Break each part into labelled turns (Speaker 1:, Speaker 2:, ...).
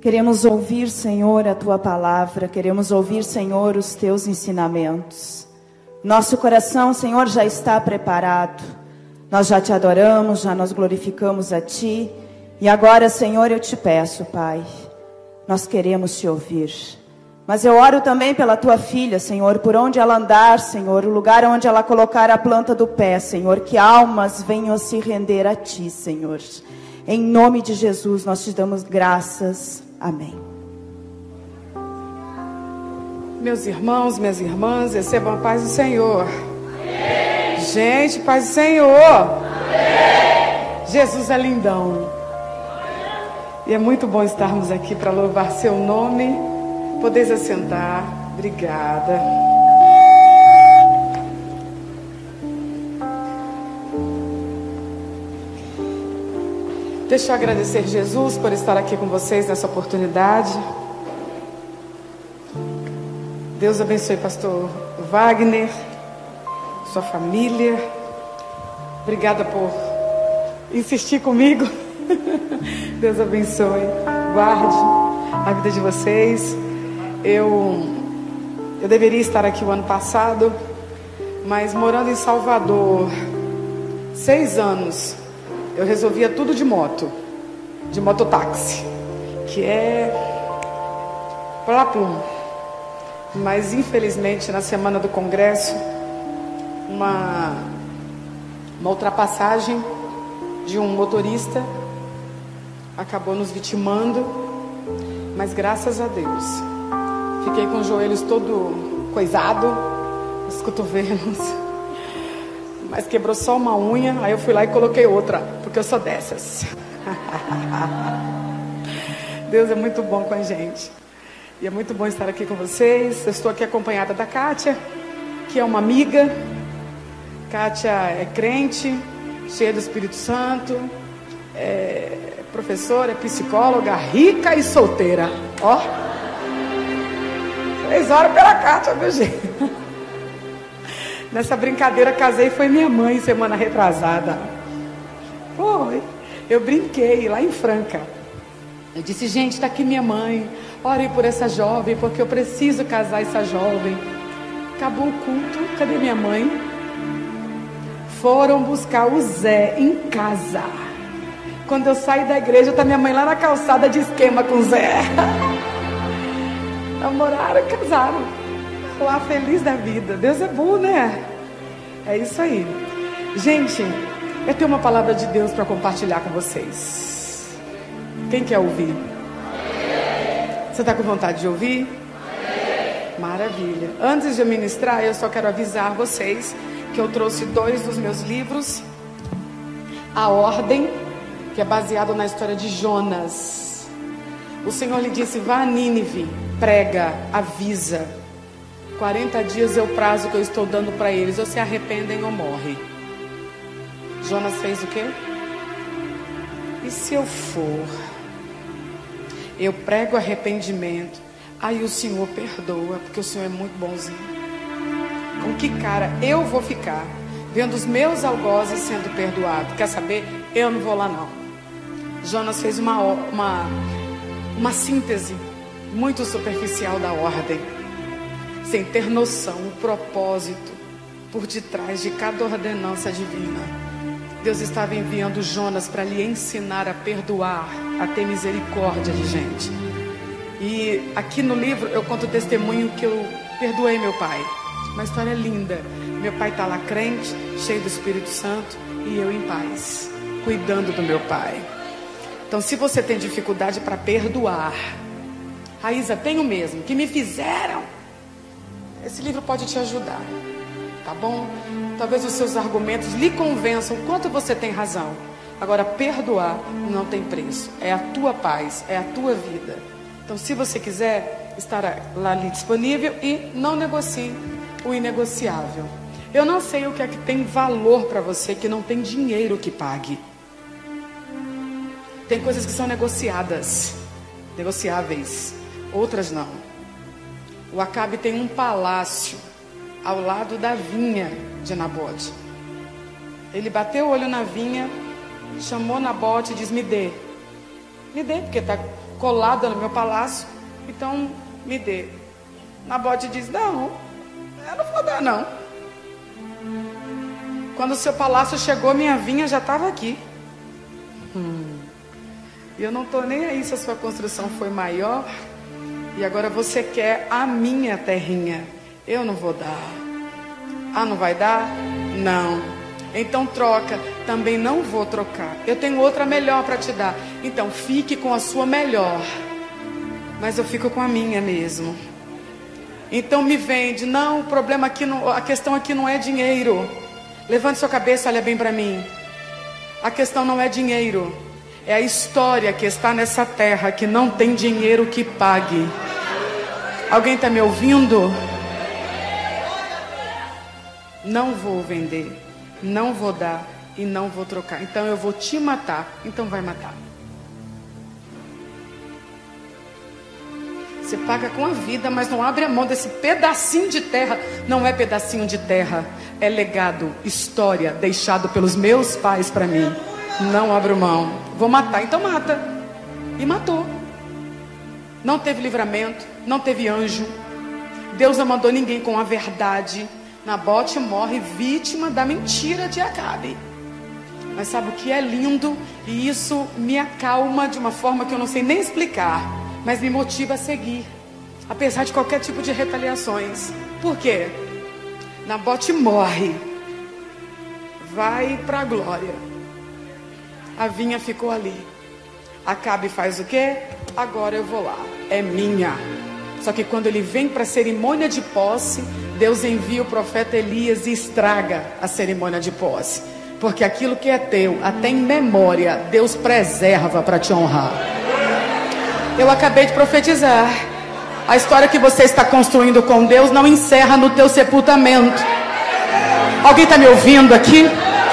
Speaker 1: Queremos ouvir, Senhor, a Tua palavra. Queremos ouvir, Senhor, os Teus ensinamentos. Nosso coração, Senhor, já está preparado. Nós já Te adoramos, já nós glorificamos a Ti. E agora, Senhor, eu Te peço, Pai, nós queremos Te ouvir. Mas eu oro também pela Tua filha, Senhor, por onde ela andar, Senhor, o lugar onde ela colocar a planta do pé, Senhor, que almas venham a se render a Ti, Senhor. Em nome de Jesus, nós Te damos graças. Amém.
Speaker 2: Meus irmãos, minhas irmãs, recebam a paz do Senhor. Amém. Gente, paz do Senhor. Amém. Jesus é lindão. E é muito bom estarmos aqui para louvar seu nome. Podeis assentar. Obrigada. Deixa eu agradecer Jesus por estar aqui com vocês nessa oportunidade. Deus abençoe pastor Wagner, sua família. Obrigada por insistir comigo. Deus abençoe, guarde a vida de vocês. Eu deveria estar aqui o ano passado, mas morando em Salvador 6 anos, eu resolvia tudo de mototáxi, que é plapum. Mas infelizmente na semana do congresso, uma ultrapassagem de um motorista acabou nos vitimando, mas graças a Deus fiquei com os joelhos todo coisado, os cotovelos, mas quebrou só uma unha. Aí eu fui lá e coloquei outra, porque eu sou dessas. Deus é muito bom com a gente. E é muito bom estar aqui com vocês. Eu estou aqui acompanhada da Kátia, que é uma amiga. Kátia é crente, cheia do Espírito Santo, é professora, é psicóloga, rica e solteira. Ó, 3 horas pela Kátia, meu jeito. Nessa brincadeira, casei, foi minha mãe semana retrasada. Foi. Eu brinquei lá em Franca. Eu disse, gente, tá aqui minha mãe. Ore por essa jovem, porque eu preciso casar essa jovem. Acabou o culto, cadê minha mãe? Foram buscar o Zé em casa. Quando eu saí da igreja, tá minha mãe lá na calçada de esquema com o Zé. Namoraram, casaram. Lá feliz da vida. Deus é bom, né? É isso aí. Gente, eu tenho uma palavra de Deus para compartilhar com vocês. Quem quer ouvir? Você está com vontade de ouvir? Maravilha. Antes de eu ministrar, eu só quero avisar vocês que eu trouxe 2 dos meus livros. A Ordem, que é baseado na história de Jonas. O Senhor lhe disse, vá a Nínive, prega, avisa. 40 dias é o prazo que eu estou dando para eles. Ou se arrependem ou morrem. Jonas fez o quê? E se eu for? Eu prego arrependimento. Aí o Senhor perdoa, porque o Senhor é muito bonzinho. Com que cara eu vou ficar vendo os meus algozes sendo perdoados? Quer saber? Eu não vou lá não. Jonas fez uma síntese muito superficial da ordem, sem ter noção, o propósito por detrás de cada ordenança divina. Deus estava enviando Jonas para lhe ensinar a perdoar, a ter misericórdia de gente. E aqui no livro eu conto o testemunho que eu perdoei meu pai. Uma história linda. Meu pai está lá crente, cheio do Espírito Santo, e eu em paz, cuidando do meu pai. Então, se você tem dificuldade para perdoar, Raíza, tenho mesmo, que me fizeram, esse livro pode te ajudar, tá bom? Talvez os seus argumentos lhe convençam quanto você tem razão. Agora, perdoar não tem preço. É a tua paz, é a tua vida. Então, se você quiser, estará lá ali disponível, e não negocie o inegociável. Eu não sei o que é que tem valor para você, que não tem dinheiro que pague. Tem coisas que são negociáveis, outras não. O Acabe tem um palácio ao lado da vinha de Nabote. Ele bateu o olho na vinha, chamou Nabote e disse, me dê, porque está colada no meu palácio, então me dê. Nabote diz: não, eu não vou dar não. Quando o seu palácio chegou, minha vinha já estava aqui. E eu não estou nem aí se a sua construção foi maior e agora você quer a minha terrinha. Eu não vou dar. Ah, não vai dar? Não. Então troca. Também não vou trocar. Eu tenho outra melhor para te dar. Então fique com a sua melhor. Mas eu fico com a minha mesmo. Então me vende. Não, o problema aqui não, a questão aqui não é dinheiro. Levante sua cabeça, olha bem para mim. A questão não é dinheiro. É a história que está nessa terra que não tem dinheiro que pague. Alguém está me ouvindo? Não vou vender, não vou dar e não vou trocar. Então eu vou te matar. Então vai matar. Você paga com a vida, mas não abre a mão desse pedacinho de terra. Não é pedacinho de terra, é legado, história deixado pelos meus pais para mim. Não abro mão. Vou matar, então mata. E matou. Não teve livramento, não teve anjo. Deus não mandou ninguém com a verdade. Nabote morre vítima da mentira de Acabe. Mas sabe o que é lindo? E isso me acalma de uma forma que eu não sei nem explicar, mas me motiva a seguir, apesar de qualquer tipo de retaliações. Por quê? Nabote morre, vai para a glória. A vinha ficou ali. Acabe faz o quê? Agora eu vou lá, é minha. Só que quando ele vem para a cerimônia de posse, Deus envia o profeta Elias e estraga a cerimônia de posse. Porque aquilo que é teu, até em memória, Deus preserva para te honrar. Eu acabei de profetizar. A história que você está construindo com Deus não encerra no teu sepultamento. Alguém está me ouvindo aqui?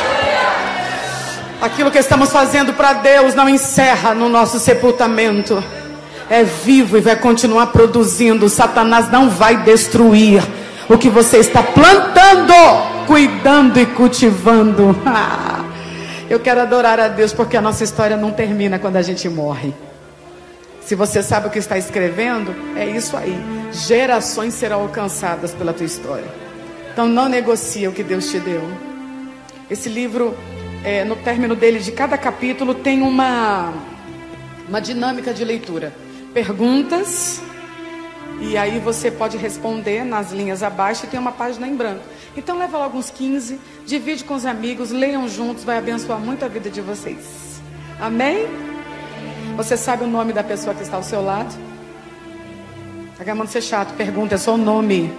Speaker 2: Aquilo que estamos fazendo para Deus não encerra no nosso sepultamento. É vivo e vai continuar produzindo. Satanás não vai destruir o que você está plantando, cuidando e cultivando. Eu quero adorar a Deus porque a nossa história não termina quando a gente morre. Se você sabe o que está escrevendo, é isso aí. Gerações serão alcançadas pela tua história. Então não negocia o que Deus te deu. Esse livro, no término dele, de cada capítulo, tem uma dinâmica de leitura. Perguntas, e aí você pode responder nas linhas abaixo e tem uma página em branco. Então leva logo uns 15, divide com os amigos, leiam juntos, vai abençoar muito a vida de vocês. Amém? Você sabe o nome da pessoa que está ao seu lado? Tá acabando de ser chato, pergunta, é só o nome.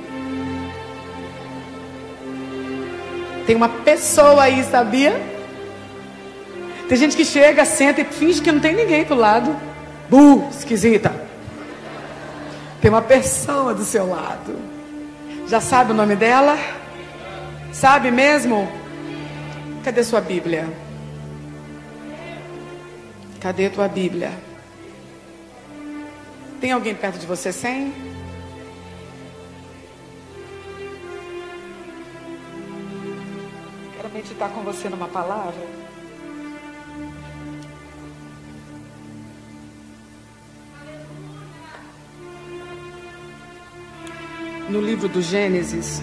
Speaker 2: Tem uma pessoa aí, sabia? Tem gente que chega, senta e finge que não tem ninguém do lado. Esquisita. Tem uma pessoa do seu lado. Já sabe o nome dela? Sabe mesmo? Cadê sua Bíblia? Cadê tua Bíblia? Tem alguém perto de você sem? Quero meditar com você numa palavra. No livro do Gênesis,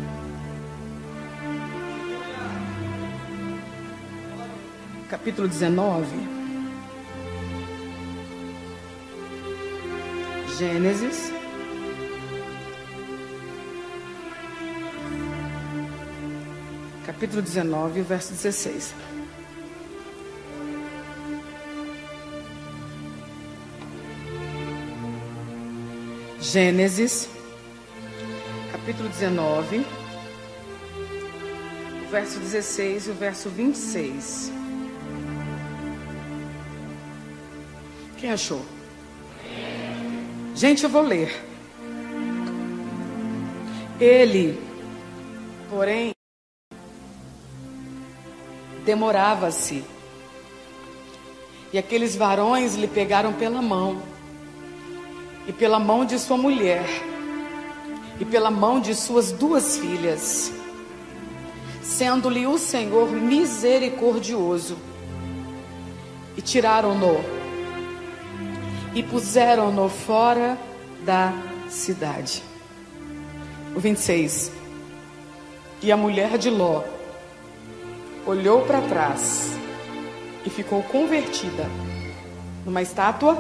Speaker 2: capítulo 19. Gênesis, capítulo 19, verso 16. Gênesis, capítulo 19, o verso 16 e o verso 26. Quem achou? Gente, eu vou ler. Ele, porém, demorava-se, e aqueles varões lhe pegaram pela mão, e pela mão de sua mulher, e pela mão de suas 2 filhas, sendo-lhe o Senhor misericordioso, e tiraram-no, e puseram-no fora da cidade. O 26. E a mulher de Ló olhou para trás e ficou convertida numa estátua.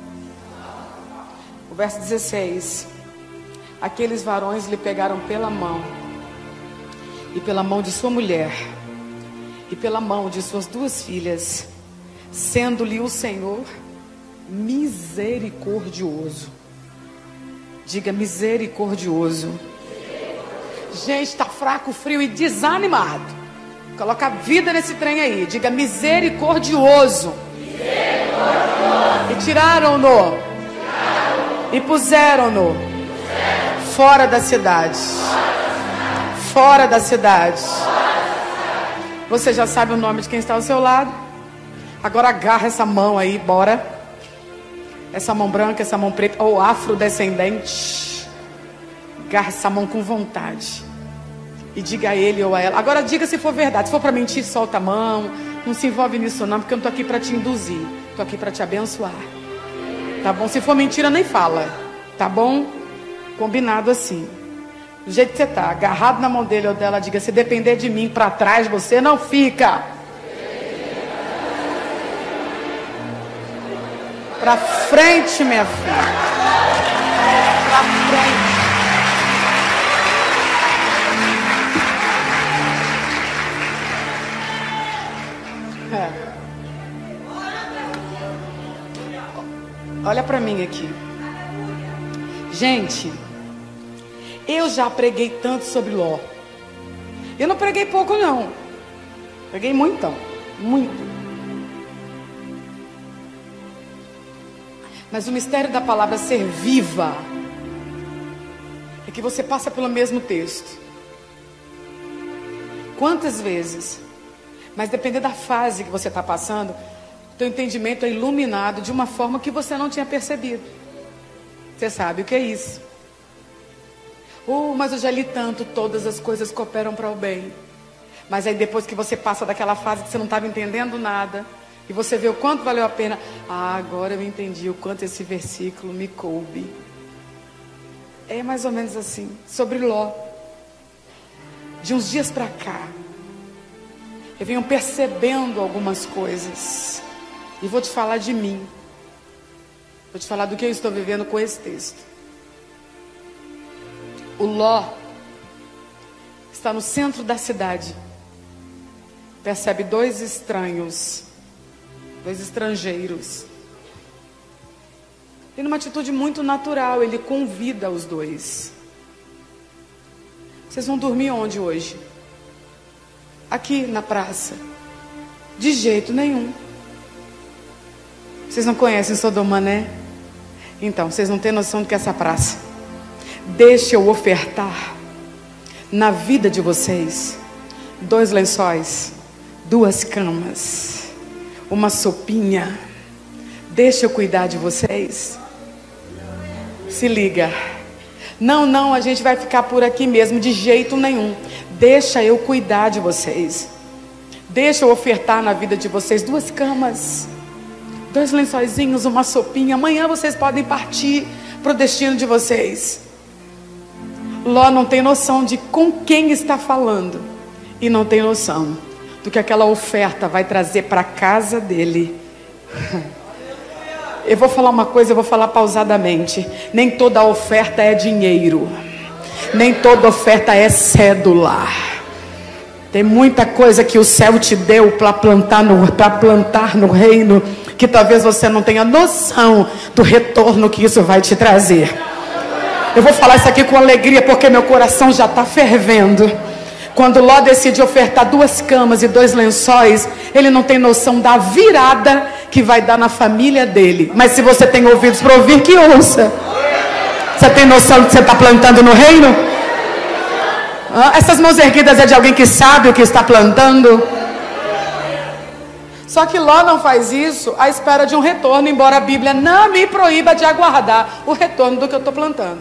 Speaker 2: O verso 16. Aqueles varões lhe pegaram pela mão, e pela mão de sua mulher, e pela mão de suas 2 filhas, sendo-lhe o Senhor misericordioso. Diga misericordioso. Gente, está fraco, frio e desanimado. Coloca a vida nesse trem aí. Diga misericordioso. E tiraram-no. E puseram-no fora da cidade. Fora da cidade. Você já sabe o nome de quem está ao seu lado? Agora agarra essa mão aí, bora. Essa mão branca, essa mão preta, ou afrodescendente. Agarra essa mão com vontade. E diga a ele ou a ela. Agora diga se for verdade. Se for para mentir, solta a mão. Não se envolve nisso não, porque eu não estou aqui para te induzir. Estou aqui para te abençoar. Tá bom? Se for mentira, nem fala. Tá bom? Combinado assim. Do jeito que você está, agarrado na mão dele ou dela, diga, se depender de mim, para trás você não fica. Para frente, minha filha. Para frente. Olha para mim aqui. Gente, eu já preguei tanto sobre Ló. Eu não preguei pouco não. Preguei muito, muito. Mas o mistério da palavra ser viva é que você passa pelo mesmo texto. Quantas vezes? Mas dependendo da fase que você está passando, teu entendimento é iluminado de uma forma que você não tinha percebido. Você sabe o que é isso? Mas eu já li tanto, todas as coisas cooperam para o bem. Mas aí depois que você passa daquela fase que você não estava entendendo nada, e você vê o quanto valeu a pena. Agora eu entendi o quanto esse versículo me coube. É mais ou menos assim, sobre Ló. De uns dias para cá, eu venho percebendo algumas coisas. E vou te falar de mim. Vou te falar do que eu estou vivendo com esse texto. O Ló está no centro da cidade. Percebe 2 estranhos, 2 estrangeiros. E numa atitude muito natural, ele convida os 2. Vocês vão dormir onde hoje? Aqui na praça. De jeito nenhum. Vocês não conhecem Sodoma, né? Então, vocês não têm noção do que é essa praça. Deixa eu ofertar na vida de vocês 2 lençóis, 2 camas, uma sopinha. Deixa eu cuidar de vocês. Se liga. Não, a gente vai ficar por aqui mesmo, de jeito nenhum. Deixa eu cuidar de vocês. Deixa eu ofertar na vida de vocês 2 camas, 2 lençóizinhos, uma sopinha. Amanhã vocês podem partir para o destino de vocês. Ló não tem noção de com quem está falando. E não tem noção do que aquela oferta vai trazer para a casa dele. Eu vou falar uma coisa, eu vou falar pausadamente. Nem toda oferta é dinheiro. Nem toda oferta é cédula. Tem muita coisa que o céu te deu para plantar no reino, que talvez você não tenha noção do retorno que isso vai te trazer. Eu vou falar isso aqui com alegria, porque meu coração já está fervendo. Quando Ló decide ofertar 2 camas e 2 lençóis, ele não tem noção da virada que vai dar na família dele. Mas se você tem ouvidos para ouvir, que ouça. Você tem noção do que você está plantando no reino? Essas mãos erguidas é de alguém que sabe o que está plantando. Só que Ló não faz isso à espera de um retorno, embora a Bíblia não me proíba de aguardar o retorno do que eu estou plantando.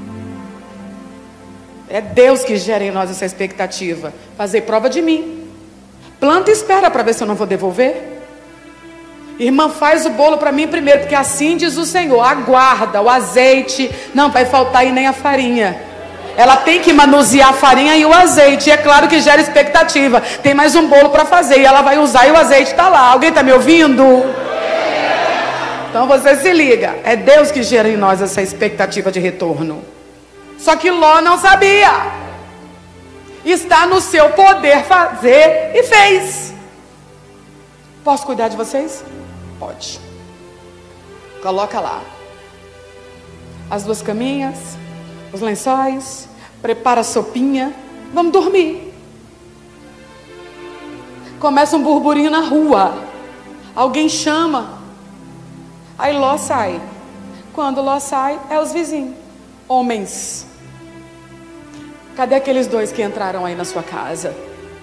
Speaker 2: É Deus que gera em nós essa expectativa. Fazer prova de mim. Planta e espera para ver se eu não vou devolver. Irmã, faz o bolo para mim primeiro, porque assim diz o Senhor. Aguarda, o azeite, não vai faltar e nem a farinha. Ela tem que manusear a farinha e o azeite. E é claro que gera expectativa. Tem mais um bolo para fazer e ela vai usar e o azeite está lá. Alguém está me ouvindo? Então você se liga. É Deus que gera em nós essa expectativa de retorno. Só que Ló não sabia. Está no seu poder fazer e fez. Posso cuidar de vocês? Pode. Coloca lá as 2 caminhas, os lençóis, prepara a sopinha, vamos dormir. Começa um burburinho na rua, alguém chama, aí Ló sai. Quando Ló sai, é os vizinhos, homens. Cadê aqueles 2 que entraram aí na sua casa?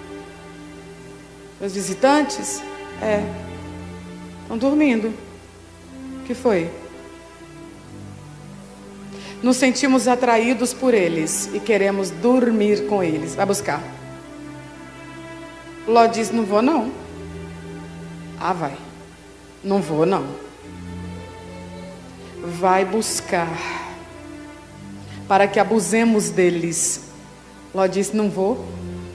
Speaker 2: Os visitantes? Estão dormindo. O que foi? Nos sentimos atraídos por eles e queremos dormir com eles. Vai buscar. Ló diz: não vou não. Ah, vai. Não vou não. Vai buscar para que abusemos deles. Ló diz: não vou.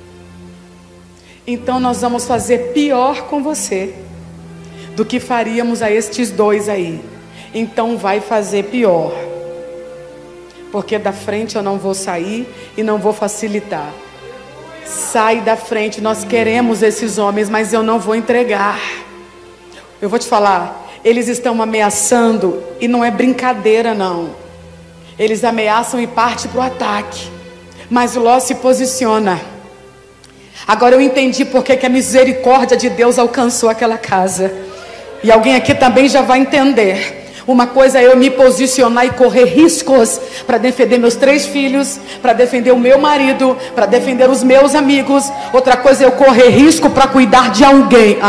Speaker 2: Então nós vamos fazer pior com você do que faríamos a estes 2 aí. Então vai fazer pior, porque da frente eu não vou sair e não vou facilitar. Sai da frente, nós queremos esses homens, mas eu não vou entregar. Eu vou te falar, eles estão ameaçando e não é brincadeira não. Eles ameaçam e partem para o ataque, mas Ló se posiciona. Agora eu entendi porque que a misericórdia de Deus alcançou aquela casa. E alguém aqui também já vai entender. Uma coisa é eu me posicionar e correr riscos para defender meus 3 filhos, para defender o meu marido, para defender os meus amigos. Outra coisa é eu correr risco para cuidar de alguém.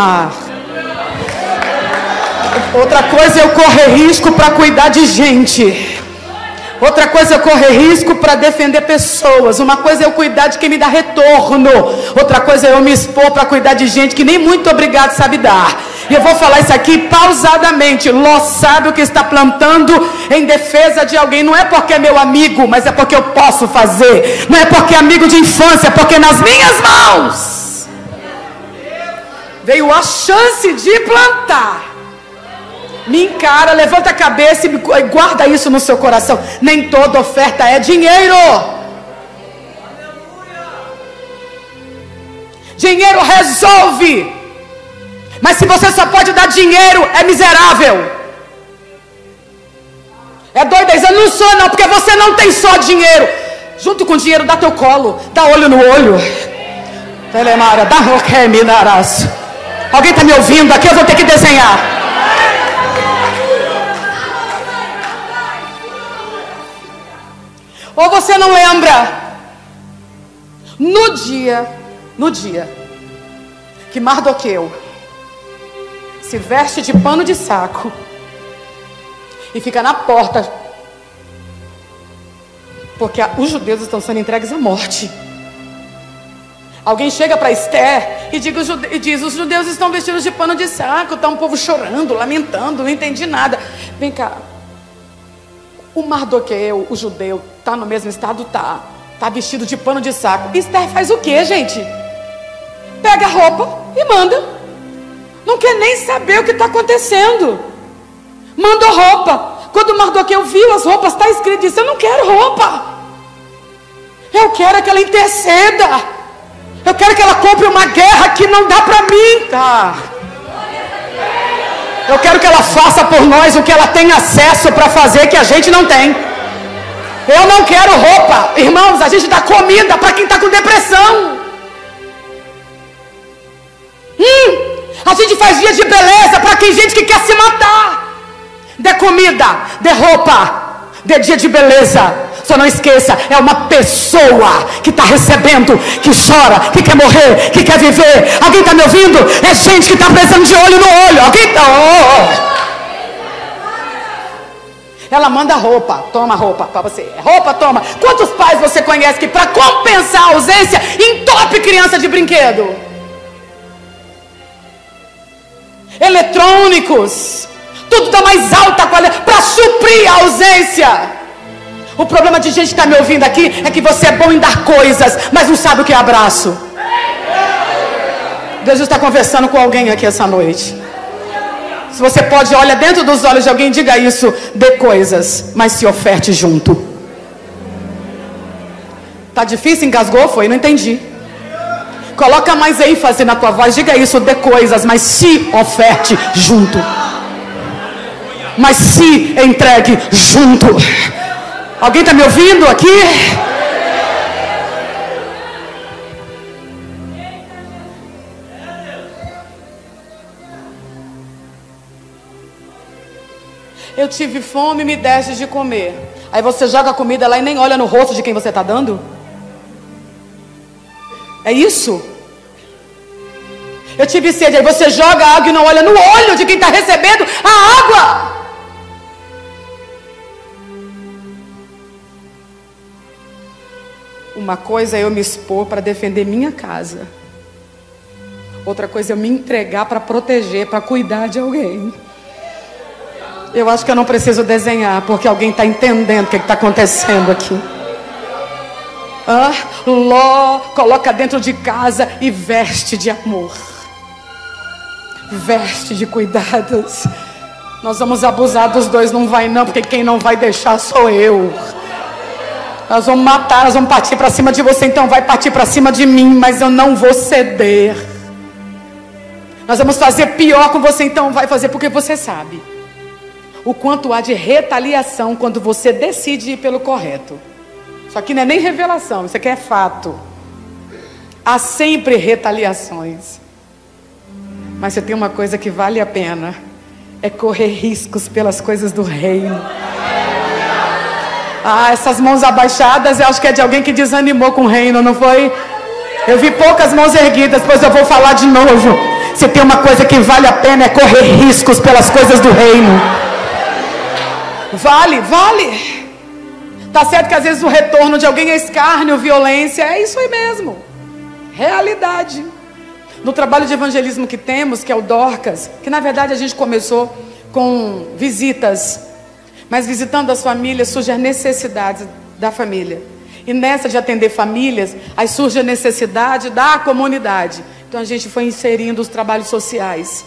Speaker 2: Outra coisa é eu correr risco para cuidar de gente. Outra coisa é eu correr risco para defender pessoas. Uma coisa é eu cuidar de quem me dá retorno. Outra coisa é eu me expor para cuidar de gente que nem muito obrigado sabe dar. E eu vou falar isso aqui pausadamente. Ló sabe o que está plantando em defesa de alguém. Não é porque é meu amigo, mas é porque eu posso fazer. Não é porque é amigo de infância, é porque nas minhas mãos veio a chance de plantar. Me encara, levanta a cabeça e guarda isso no seu coração. Nem toda oferta é dinheiro. Dinheiro resolve. Mas se você só pode dar dinheiro, é miserável. É doideza. Eu não sou não, porque você não tem só dinheiro. Junto com o dinheiro, dá teu colo, dá olho no olho. Telemara, dá roqueminaras. Alguém está me ouvindo aqui? Eu vou ter que desenhar. Ou você não lembra? No dia que Mardoqueu se veste de pano de saco e fica na porta, porque os judeus estão sendo entregues à morte. Alguém chega para Esther e diz: os judeus estão vestidos de pano de saco. Está um povo chorando, lamentando, não entendi nada. Vem cá. O Mardoqueu, o judeu, está no mesmo estado? Tá vestido de pano de saco. Esther faz o que, gente? Pega a roupa e manda. Não quer nem saber o que está acontecendo. Mandou roupa. Quando Mardoqueu viu as roupas, está escrito: disse: eu não quero roupa. Eu quero que ela interceda. Eu quero que ela compre uma guerra que não dá para mim. Tá. Eu quero que ela faça por nós o que ela tem acesso para fazer que a gente não tem. Eu não quero roupa. Irmãos, a gente dá comida para quem está com depressão. A gente faz dias de beleza para quem gente que quer se matar. Dê comida, dê roupa, dê dia de beleza. Só não esqueça, é uma pessoa que está recebendo, que chora, que quer morrer, que quer viver. Alguém está me ouvindo? É gente que está precisando de olho no olho. Alguém está... Ela manda roupa, toma roupa para você. Roupa, toma. Quantos pais você conhece que para compensar a ausência entope criança de brinquedo? eletrônicos, tudo está mais alta qualidade para suprir a ausência. O problema de gente que está me ouvindo aqui é que você é bom em dar coisas, mas não sabe o que é abraço. Deus está conversando com alguém aqui essa noite. Se você pode, olha dentro dos olhos de alguém, diga isso: dê coisas, mas se oferte junto. Tá difícil? Engasgou? Foi? Não entendi. Coloca mais ênfase na tua voz, diga isso: dê coisas, mas se oferte junto. Mas se entregue junto. Alguém está me ouvindo aqui? Eu tive fome e me deste de comer. Aí você joga a comida lá e nem olha no rosto de quem você está dando? É isso? Eu tive sede, aí você joga a água e não olha no olho de quem está recebendo a água. Uma coisa é eu me expor para defender minha casa. Outra coisa é eu me entregar para proteger, para cuidar de alguém. Eu acho que eu não preciso desenhar, porque alguém está entendendo o que está acontecendo aqui. Ló coloca dentro de casa e veste de amor, veste de cuidados. Nós vamos abusar dos dois, não vai não, porque quem não vai deixar sou eu. Nós vamos matar, nós vamos partir para cima de você, então vai partir para cima de mim, mas eu não vou ceder. Nós vamos fazer pior com você, então vai fazer, porque você sabe o quanto há de retaliação quando você decide ir pelo correto. Isso aqui não é nem revelação, isso aqui é fato. Há sempre retaliações. Mas você tem uma coisa que vale a pena: é correr riscos pelas coisas do reino. Essas mãos abaixadas, eu acho que é de alguém que desanimou com o reino, não foi? Eu vi poucas mãos erguidas, depois eu vou falar de novo. Se tem uma coisa que vale a pena, é correr riscos pelas coisas do reino. Vale. Tá certo que às vezes o retorno de alguém é escárnio, violência, é isso aí mesmo. Realidade. No trabalho de evangelismo que temos, que é o Dorcas, que na verdade a gente começou com visitas, mas visitando as famílias surgem as necessidades da família. E nessa de atender famílias, aí surge a necessidade da comunidade. Então a gente foi inserindo os trabalhos sociais.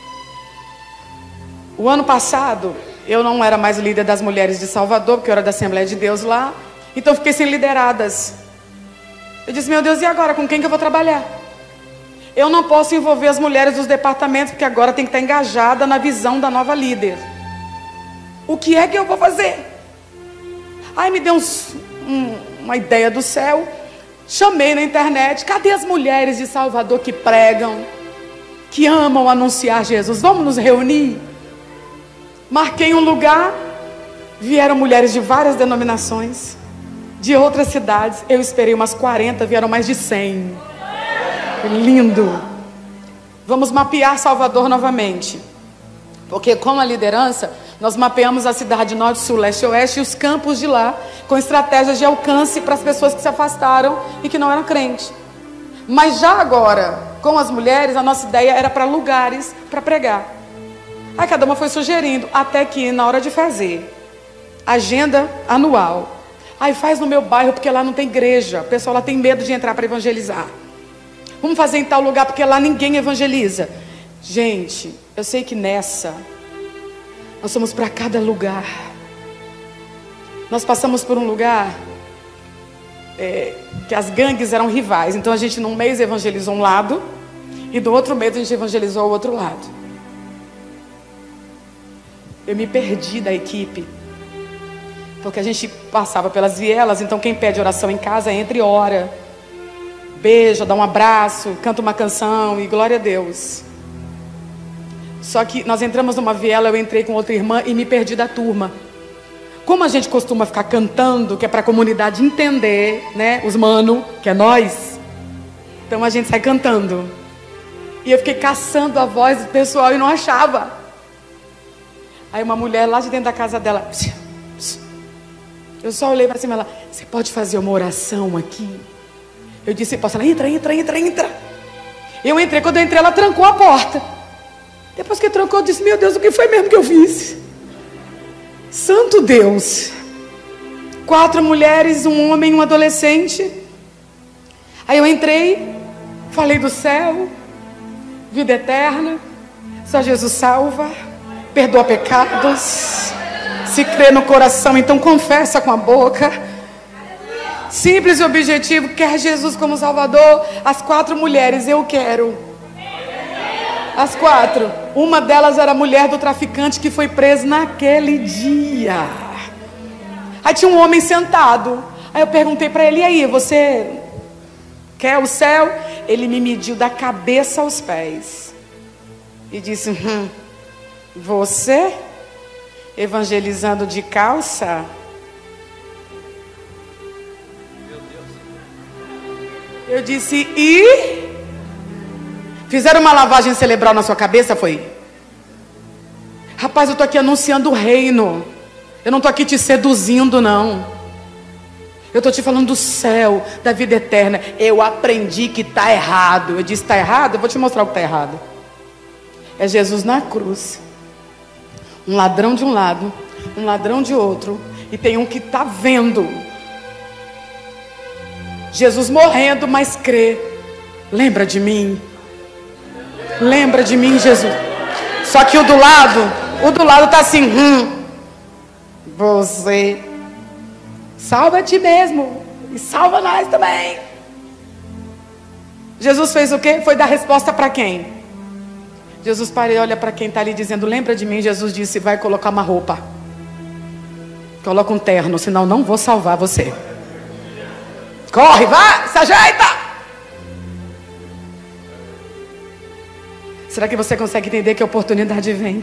Speaker 2: O ano passado, eu não era mais líder das mulheres de Salvador, porque eu era da Assembleia de Deus lá. Então fiquei sem lideradas. Eu disse: meu Deus, e agora? Com quem que eu vou trabalhar? Eu não posso envolver as mulheres dos departamentos, porque agora tem que estar engajada na visão da nova líder. O que é que eu vou fazer? Aí me deu uma ideia do céu. Chamei na internet: cadê as mulheres de Salvador que pregam, que amam anunciar Jesus? Vamos nos reunir? Marquei um lugar. Vieram mulheres de várias denominações, de outras cidades. Eu esperei umas 40, vieram mais de 100. Lindo. Vamos mapear Salvador novamente, porque como a liderança, nós mapeamos a cidade norte, sul, leste e oeste e os campos de lá, com estratégias de alcance para as pessoas que se afastaram e que não eram crentes. Mas já agora, com as mulheres, a nossa ideia era para lugares para pregar. Aí cada uma foi sugerindo, até que na hora de fazer agenda anual, aí faz no meu bairro, porque lá não tem igreja, o pessoal lá tem medo de entrar para evangelizar. Vamos fazer em tal lugar, porque lá ninguém evangeliza. Gente, eu sei que nessa nós fomos para cada lugar. Nós passamos por um lugar que as gangues eram rivais. Então a gente num mês evangelizou um lado, e do outro mês a gente evangelizou o outro lado. Eu me perdi da equipe, porque a gente passava pelas vielas. Então quem pede oração em casa entra e ora, beija, dá um abraço, canta uma canção e glória a Deus. Só que nós entramos numa viela, eu entrei com outra irmã e me perdi da turma. Como a gente costuma ficar cantando, que é para a comunidade entender, né? Os mano, que é nós. Então a gente sai cantando. E eu fiquei caçando a voz do pessoal e não achava. Aí uma mulher lá de dentro da casa dela, eu só olhei para cima, ela: você pode fazer uma oração aqui? Eu disse: posso? Ela: entra. Eu entrei, quando eu entrei ela trancou a porta. Depois que trocou, eu disse: meu Deus, o que foi mesmo que eu fiz? Santo Deus. 4 mulheres, um homem e um adolescente. Aí eu entrei, falei do céu, vida eterna, só Jesus salva, perdoa pecados. Se crê no coração, então confessa com a boca. Simples e objetivo, quer Jesus como Salvador. As 4 mulheres, eu quero. As 4. Uma delas era a mulher do traficante que foi preso naquele dia. Aí tinha um homem sentado. Aí eu perguntei para ele: e aí, você quer o céu? Ele me mediu da cabeça aos pés e disse: você evangelizando de calça? Eu disse: e? Fizeram uma lavagem cerebral na sua cabeça, foi? Rapaz, eu estou aqui anunciando o reino. Eu não estou aqui te seduzindo, não. Eu estou te falando do céu, da vida eterna. Eu aprendi que está errado. Eu disse: está errado? Eu vou te mostrar o que está errado. É Jesus na cruz. Um ladrão de um lado, um ladrão de outro. E tem um que está vendo Jesus morrendo, mas crê. Lembra de mim? Lembra de mim, Jesus? Só que o do lado está assim: você salva a ti mesmo e salva nós também. Jesus fez o quê? Foi dar resposta para quem? Jesus para e olha para quem está ali dizendo: lembra de mim. Jesus disse: vai colocar uma roupa, coloca um terno, senão não vou salvar você. Corre, vai, se ajeita. Será que você consegue entender que a oportunidade vem?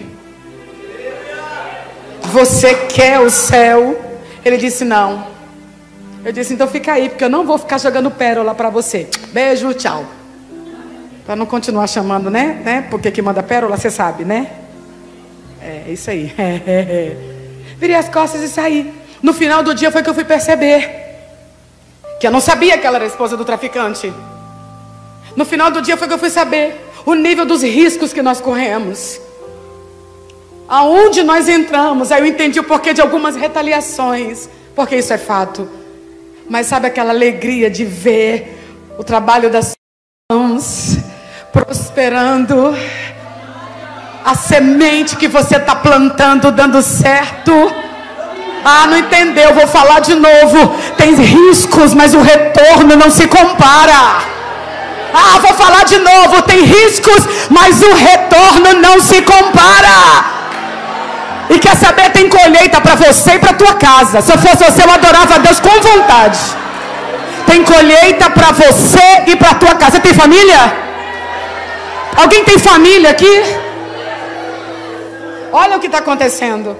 Speaker 2: Você quer o céu? Ele disse: não. Eu disse: então fica aí, porque eu não vou ficar jogando pérola para você. Beijo, tchau. Para não continuar chamando, né? Porque que manda pérola, você sabe, né? É isso aí. Virei as costas e saí. No final do dia foi que eu fui perceber que eu não sabia que ela era a esposa do traficante. No final do dia foi que eu fui saber o nível dos riscos que nós corremos, aonde nós entramos. Aí eu entendi o porquê de algumas retaliações, porque isso é fato. Mas sabe aquela alegria de ver o trabalho das mãos prosperando, a semente que você está plantando dando certo? Ah, não entendeu, vou falar de novo. Tem riscos, mas o retorno não se compara. Ah, vou falar de novo. Tem riscos, mas o retorno não se compara. E quer saber? Tem colheita para você e para tua casa. Se eu fosse você, eu adorava a Deus com vontade. Tem colheita para você e para tua casa. Você tem família? Alguém tem família aqui? Olha o que está acontecendo.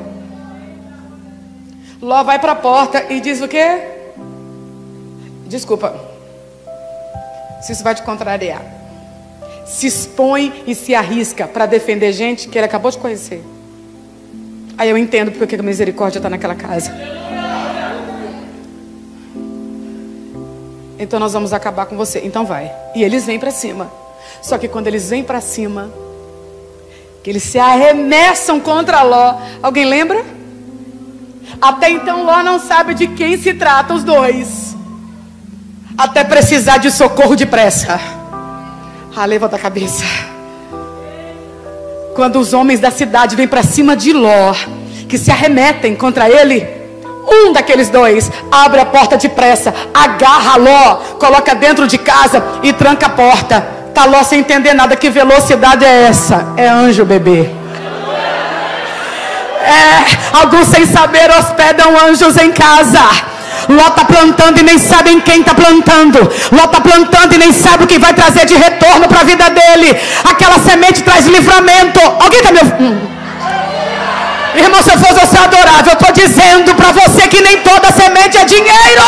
Speaker 2: Ló vai para a porta e diz o quê? Desculpa, se isso vai te contrariar. Se expõe e se arrisca para defender gente que ele acabou de conhecer. Aí eu entendo porque a misericórdia está naquela casa. Então nós vamos acabar com você. Então vai. E eles vêm para cima. Só que quando eles vêm para cima, que eles se arremessam contra Ló. Alguém lembra? Até então Ló não sabe de quem se trata os dois, até precisar de socorro depressa. Levanta a cabeça. Quando os homens da cidade vêm para cima de Ló, que se arremetem contra ele, um daqueles dois abre a porta depressa, agarra Ló, coloca dentro de casa e tranca a porta. Tá Ló sem entender nada. Que velocidade é essa? É anjo, bebê. Alguns sem saber hospedam anjos em casa. Ló está plantando e nem sabe em quem está plantando. Ló está plantando e nem sabe o que vai trazer de retorno para a vida dele. Aquela semente traz livramento. Alguém está me ouvindo? Irmão, se eu fosse você adorável, eu estou dizendo para você que nem toda semente é dinheiro.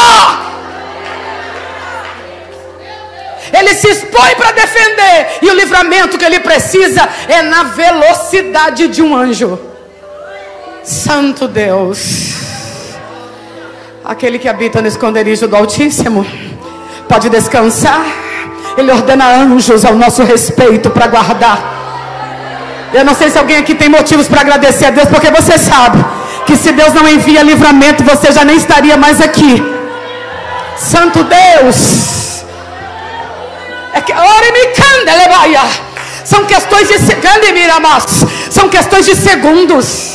Speaker 2: Ele se expõe para defender, e o livramento que ele precisa é na velocidade de um anjo. Santo Deus. Aquele que habita no esconderijo do Altíssimo pode descansar. Ele ordena anjos ao nosso respeito para guardar. Eu não sei se alguém aqui tem motivos para agradecer a Deus, porque você sabe que se Deus não envia livramento, você já nem estaria mais aqui. Santo Deus. É que são questões de são questões de segundos.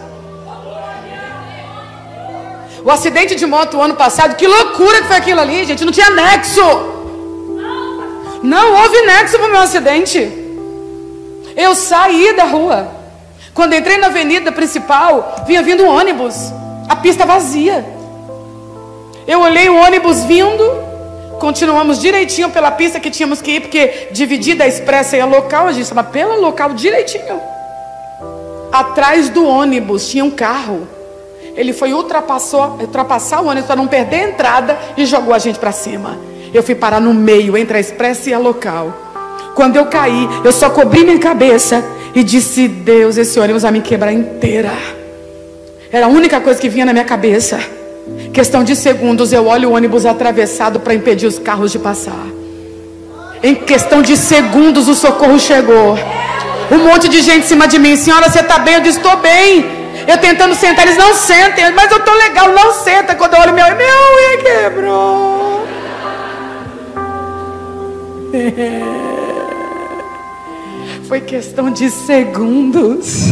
Speaker 2: O acidente de moto o ano passado, que loucura que foi aquilo ali, gente. Não tinha nexo. Não houve nexo para o meu acidente. Eu saí da rua. Quando entrei na avenida principal, vinha vindo um ônibus. A pista vazia. Eu olhei o ônibus vindo. Continuamos direitinho pela pista que tínhamos que ir, porque dividida a expressa e a local, a gente estava pela local direitinho. Atrás do ônibus tinha um carro. Ele foi ultrapassar o ônibus para não perder a entrada e jogou a gente para cima. Eu fui parar no meio, entre a expressa e a local. Quando eu caí, eu só cobri minha cabeça e disse: Deus, esse ônibus vai me quebrar inteira. Era a única coisa que vinha na minha cabeça. Questão de segundos, eu olho o ônibus atravessado para impedir os carros de passar. Em questão de segundos, o socorro chegou. Um monte de gente em cima de mim: senhora, você está bem? Eu disse: estou bem. Eu tentando sentar, eles: não sentem. Mas eu estou legal, não senta. Quando eu olho minha unha quebrou. Foi questão de segundos.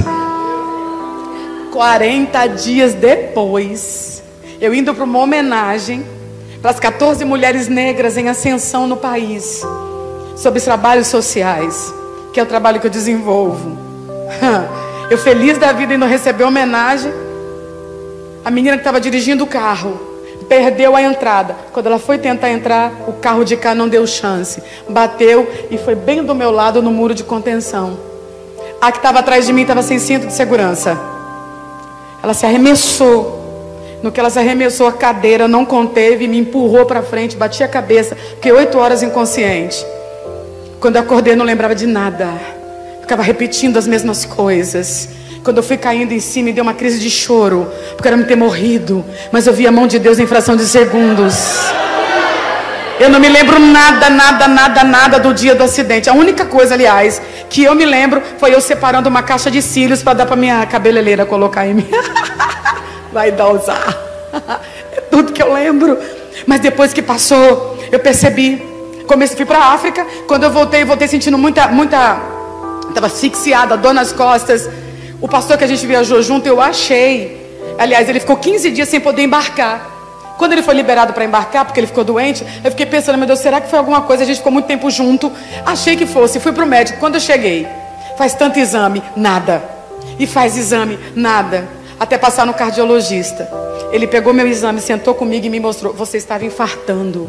Speaker 2: 40 dias depois, eu indo para uma homenagem para as 14 mulheres negras em ascensão no país, sobre os trabalhos sociais, que é o trabalho que eu desenvolvo. Eu feliz da vida indo receber homenagem. A menina que estava dirigindo o carro perdeu a entrada. Quando ela foi tentar entrar, o carro de cá não deu chance. Bateu e foi bem do meu lado no muro de contenção. A que estava atrás de mim estava sem cinto de segurança. Ela se arremessou. No que ela se arremessou, a cadeira não conteve e me empurrou para frente. Bati a cabeça. Fiquei 8 horas inconsciente. Quando eu acordei, não lembrava de nada. Ficava repetindo as mesmas coisas. Quando eu fui caindo em cima, me deu uma crise de choro, porque era me ter morrido. Mas eu vi a mão de Deus em fração de segundos. Eu não me lembro nada do dia do acidente. A única coisa, aliás, que eu me lembro foi eu separando uma caixa de cílios para dar para minha cabeleireira colocar em mim. Vai dar usar. É tudo que eu lembro. Mas depois que passou, eu percebi. Fui para a África. Quando eu voltei sentindo muita... Estava asfixiada, dor nas costas. O pastor que a gente viajou junto, eu achei. Aliás, ele ficou 15 dias sem poder embarcar. Quando ele foi liberado para embarcar, porque ele ficou doente, eu fiquei pensando: meu Deus, será que foi alguma coisa? A gente ficou muito tempo junto. Achei que fosse, fui para o médico. Quando eu cheguei, faz tanto exame, nada. E faz exame, nada. Até passar no cardiologista. Ele pegou meu exame, sentou comigo e me mostrou: você estava infartando.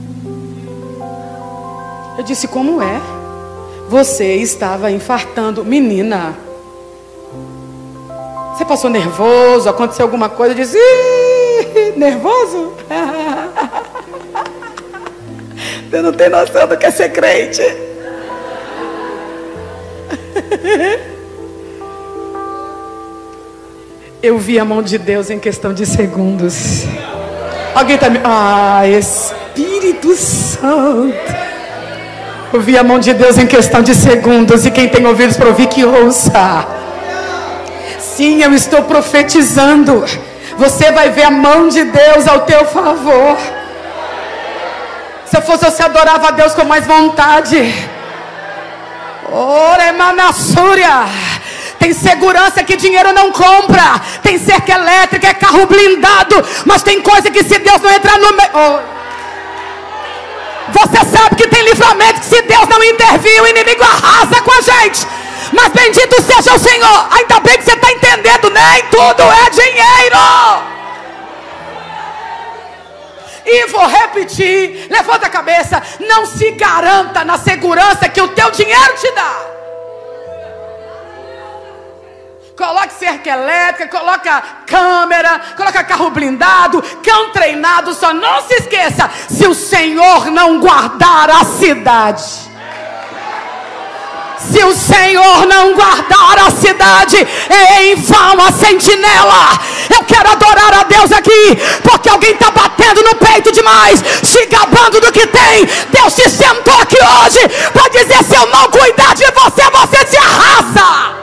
Speaker 2: Eu disse: como é? Você estava infartando. Menina, você passou nervoso? Aconteceu alguma coisa? Eu disse: nervoso? Você não tem noção do que é ser crente. Eu vi a mão de Deus em questão de segundos. Alguém está me... Espírito Santo. Eu vi a mão de Deus em questão de segundos. E quem tem ouvidos para ouvir, que ouça. Sim, eu estou profetizando. Você vai ver a mão de Deus ao teu favor. Se eu fosse, você adorava a Deus com mais vontade. Ora, Manassúria. Tem segurança que dinheiro não compra. Tem cerca elétrica, é carro blindado. Mas tem coisa que se Deus não entrar no meio... Você sabe que tem livramento que se Deus não intervir, o inimigo arrasa com a gente. Mas bendito seja o Senhor. Ainda bem que você está entendendo. Nem tudo é dinheiro. E vou repetir. Levanta a cabeça. Não se garanta na segurança que o teu dinheiro te dá. Coloque cerca elétrica, coloca câmera, coloca carro blindado, cão treinado. Só não se esqueça: se o Senhor não guardar a cidade, se o Senhor não guardar a cidade, é em vão a sentinela. Eu quero adorar a Deus aqui, porque alguém está batendo no peito demais, se gabando do que tem. Deus te sentou aqui hoje para dizer: se eu não cuidar de você, você se arrasa.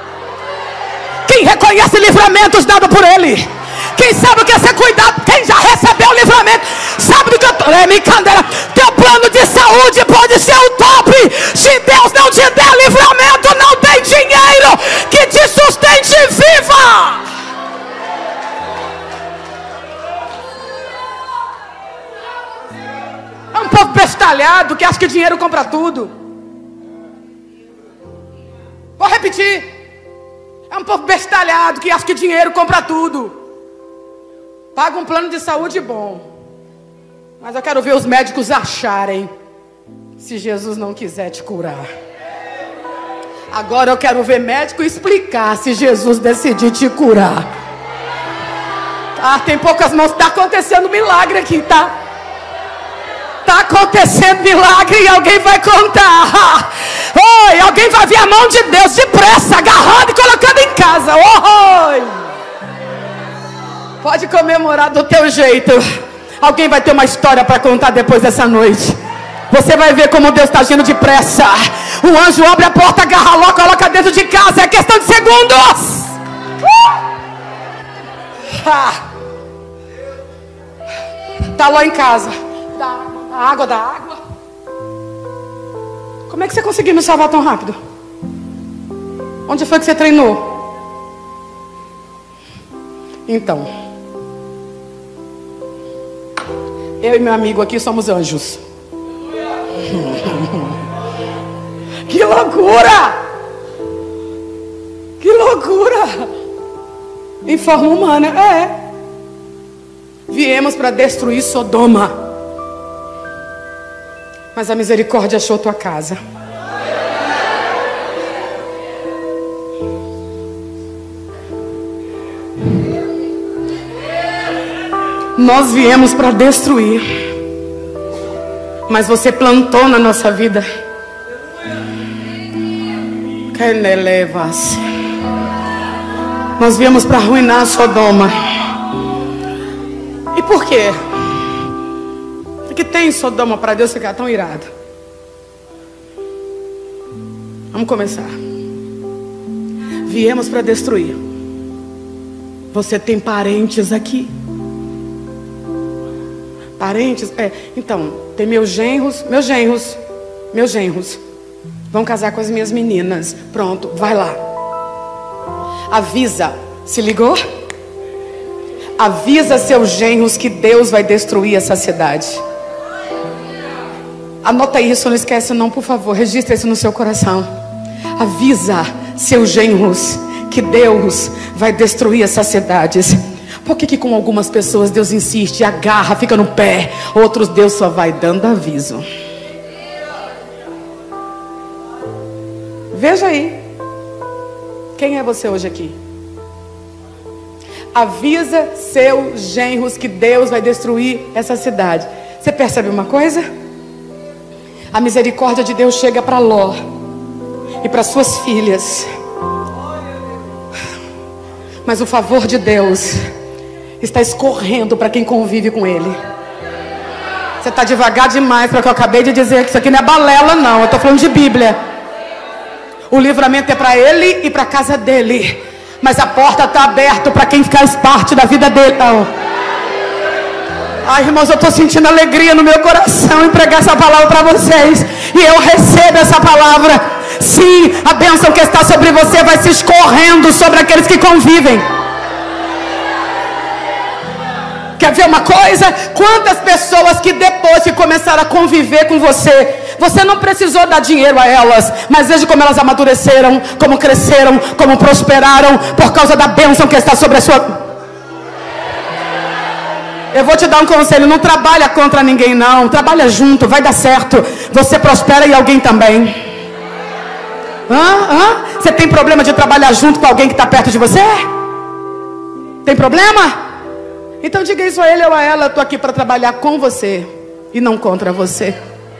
Speaker 2: reconhece livramentos dados por Ele. Quem sabe o que é ser cuidado, quem já recebeu o livramento, sabe do que eu estou. Teu plano de saúde pode ser o top. Se Deus não te der livramento, não tem dinheiro que te sustente viva. É um povo bestalhado que acha que dinheiro compra tudo. Vou repetir. É um povo bestalhado que acha que dinheiro compra tudo. Paga um plano de saúde bom, mas eu quero ver os médicos acharem se Jesus não quiser te curar. Agora eu quero ver médico explicar se Jesus decidir te curar. Ah, tem poucas mãos. Está acontecendo milagre aqui, tá? Está acontecendo milagre e alguém vai contar. Oi, alguém vai ver a mão de Deus depressa, agarrando e colocando em casa. Oi. Pode comemorar do teu jeito. Alguém vai ter uma história para contar depois dessa noite. Você vai ver como Deus está agindo depressa. O anjo abre a porta, agarra logo, coloca dentro de casa. É questão de segundos. Tá lá em casa. A água da água. Como é que você conseguiu me salvar tão rápido? Onde foi que você treinou? Então, eu e meu amigo aqui somos anjos. Que loucura! Que loucura! Em forma humana, Viemos para destruir Sodoma, mas a misericórdia achou tua casa. Nós viemos para destruir, mas você plantou na nossa vida. Nós viemos para arruinar Sodoma. E por quê? Porque tem Sodoma para Deus ficar tão irado. Vamos começar. Viemos para destruir. Você tem parentes aqui? Parentes? Então, tem meus genros vão casar com as minhas meninas. Pronto, vai lá. Avisa, se ligou? Avisa seus genros que Deus vai destruir essa cidade. Anota isso, não esquece não, por favor. Registra isso no seu coração. Avisa seus genros que Deus vai destruir essas cidades. Por que com algumas pessoas Deus insiste, agarra, fica no pé? Outros Deus só vai dando aviso. Veja aí. Quem é você hoje aqui? Avisa seus genros que Deus vai destruir essa cidade. Você percebe uma coisa? A misericórdia de Deus chega para Ló e para suas filhas, mas o favor de Deus está escorrendo para quem convive com Ele. Você está devagar demais para o que eu acabei de dizer. Que isso aqui não é balela não, eu estou falando de Bíblia. O livramento é para ele e para a casa dele, mas a porta está aberta para quem faz parte da vida dele. Ai, irmãos, eu estou sentindo alegria no meu coração em pregar essa palavra para vocês. E eu recebo essa palavra. Sim, a bênção que está sobre você vai se escorrendo sobre aqueles que convivem. Quer ver uma coisa? Quantas pessoas que depois que começaram a conviver com você, você não precisou dar dinheiro a elas, mas veja como elas amadureceram, como cresceram, como prosperaram, por causa da bênção que está sobre a sua... Eu vou te dar um conselho, não trabalha contra ninguém não, trabalha junto, vai dar certo. Você prospera e alguém também. Você tem problema de trabalhar junto com alguém que está perto de você? Tem problema? Então diga isso a ele ou a ela: eu estou aqui para trabalhar com você e não contra você.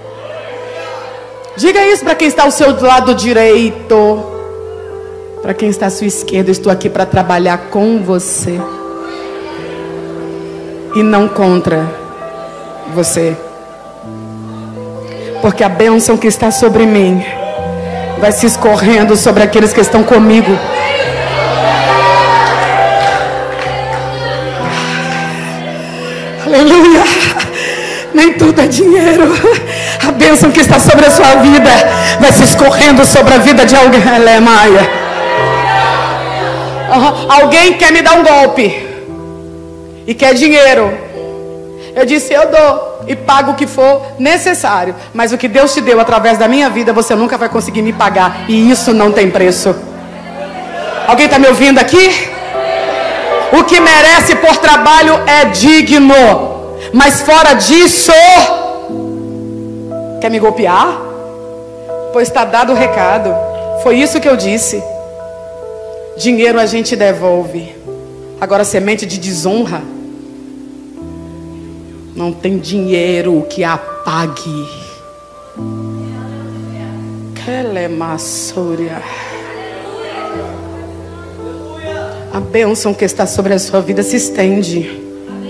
Speaker 2: Diga isso para quem está ao seu lado direito. Para quem está à sua esquerda: estou aqui para trabalhar com você e não contra você. Porque a bênção que está sobre mim vai se escorrendo sobre aqueles que estão comigo. Nem tudo é dinheiro. A bênção que está sobre a sua vida vai se escorrendo sobre a vida de alguém. Aleluia. Alguém quer me dar um golpe e quer dinheiro. Eu disse, eu dou e pago o que for necessário. Mas o que Deus te deu através da minha vida, você nunca vai conseguir me pagar. E isso não tem preço. Alguém está me ouvindo aqui? O que merece por trabalho é digno. Mas fora disso, quer me golpear? Pois está dado o recado. Foi isso que eu disse. Dinheiro a gente devolve. Agora, semente de desonra, não tem dinheiro que apague. Kelemassúria. A bênção que está sobre a sua vida se estende.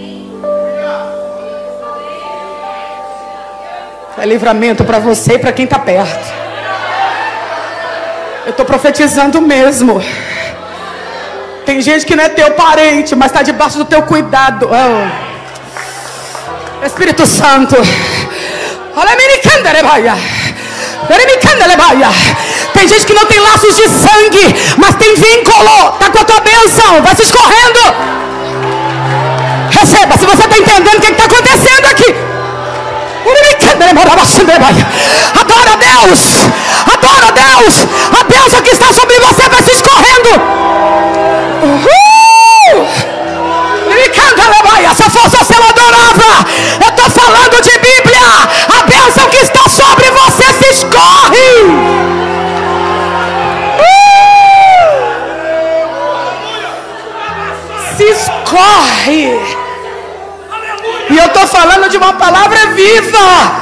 Speaker 2: É livramento para você e para quem está perto. Eu estou profetizando mesmo. Tem gente que não é teu parente, mas está debaixo do teu cuidado. Oh. Espírito Santo. Tem gente que não tem laços de sangue, mas tem vínculo. Está com a tua bênção, vai se escorrendo. Receba, se você está entendendo o que está acontecendo aqui. Adora a Deus. Adora a Deus. A bênção que está sobre você vai se escorrendo. Se eu fosse você, eu adorava. Eu estou falando de Bíblia. A bênção que está sobre você se escorre. Se escorre. E eu estou falando de uma palavra viva.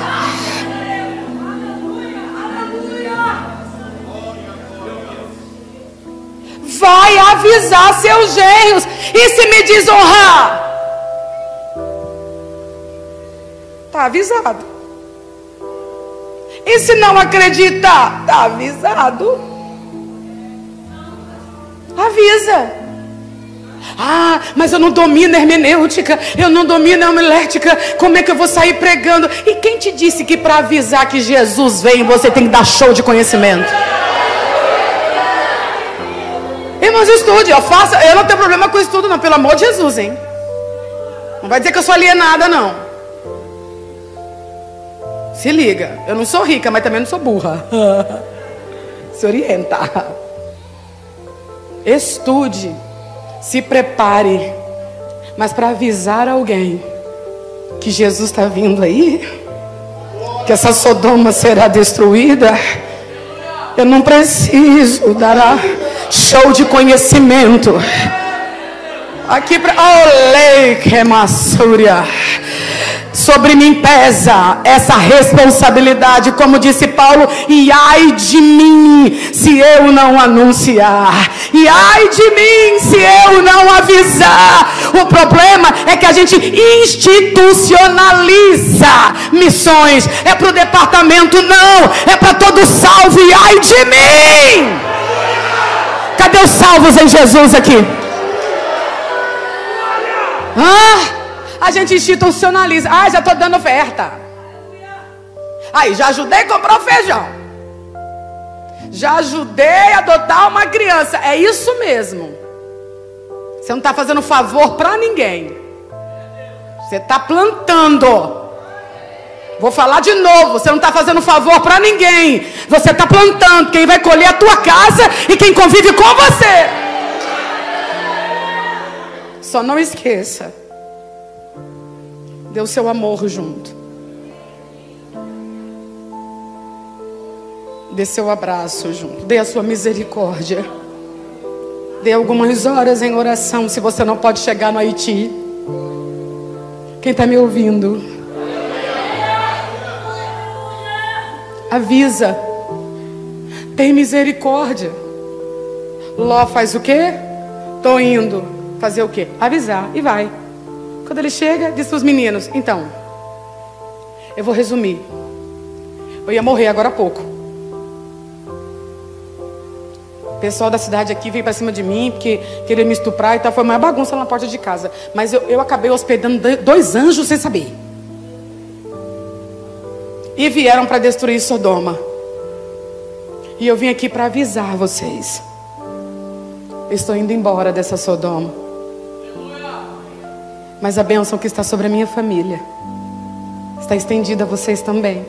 Speaker 2: Vai avisar seus genros. E se me desonrar? Está avisado. E se não acreditar? Está avisado. Avisa. Ah, mas eu não domino a hermenêutica, eu não domino a homilética. Como é que eu vou sair pregando? E quem te disse que para avisar que Jesus vem, você tem que dar show de conhecimento? Irmãos, estude, eu não tenho problema com estudo não, pelo amor de Jesus, hein? Não vai dizer que eu sou alienada não. Se liga, eu não sou rica, mas também não sou burra. Se orienta. Estude, se prepare. Mas para avisar alguém que Jesus está vindo aí, que essa Sodoma será destruída, eu não preciso dar show de conhecimento. Aqui para Olei que Massúria. Sobre mim pesa essa responsabilidade, como disse Paulo, e ai de mim se eu não anunciar, e ai de mim se eu não avisar. O problema é que a gente institucionaliza missões. É para o departamento, não, é para todo salvo, e ai de mim. Cadê os salvos em Jesus aqui? A gente institucionaliza. Já estou dando oferta. Já ajudei a comprar o feijão. Já ajudei a adotar uma criança. É isso mesmo. Você não está fazendo favor para ninguém. Você está plantando. Vou falar de novo. Você não está fazendo favor para ninguém. Você está plantando. Quem vai colher é a tua casa e quem convive com você. Só não esqueça. Dê o seu amor junto. Dê seu abraço junto. Dê a sua misericórdia. Dê algumas horas em oração. Se você não pode chegar no Haiti. Quem está me ouvindo? Avisa. Tem misericórdia. Ló faz o quê? Estou indo. Fazer o quê? Avisar. E vai. Quando ele chega, diz para os meninos: então, eu vou resumir. Eu ia morrer agora há pouco. O pessoal da cidade aqui veio para cima de mim, porque queria me estuprar e tal. Foi uma bagunça na porta de casa. Mas eu acabei hospedando 2 anjos sem saber. e vieram para destruir Sodoma. E eu vim aqui para avisar vocês. Estou indo embora dessa Sodoma. Mas a bênção que está sobre a minha família está estendida a vocês também.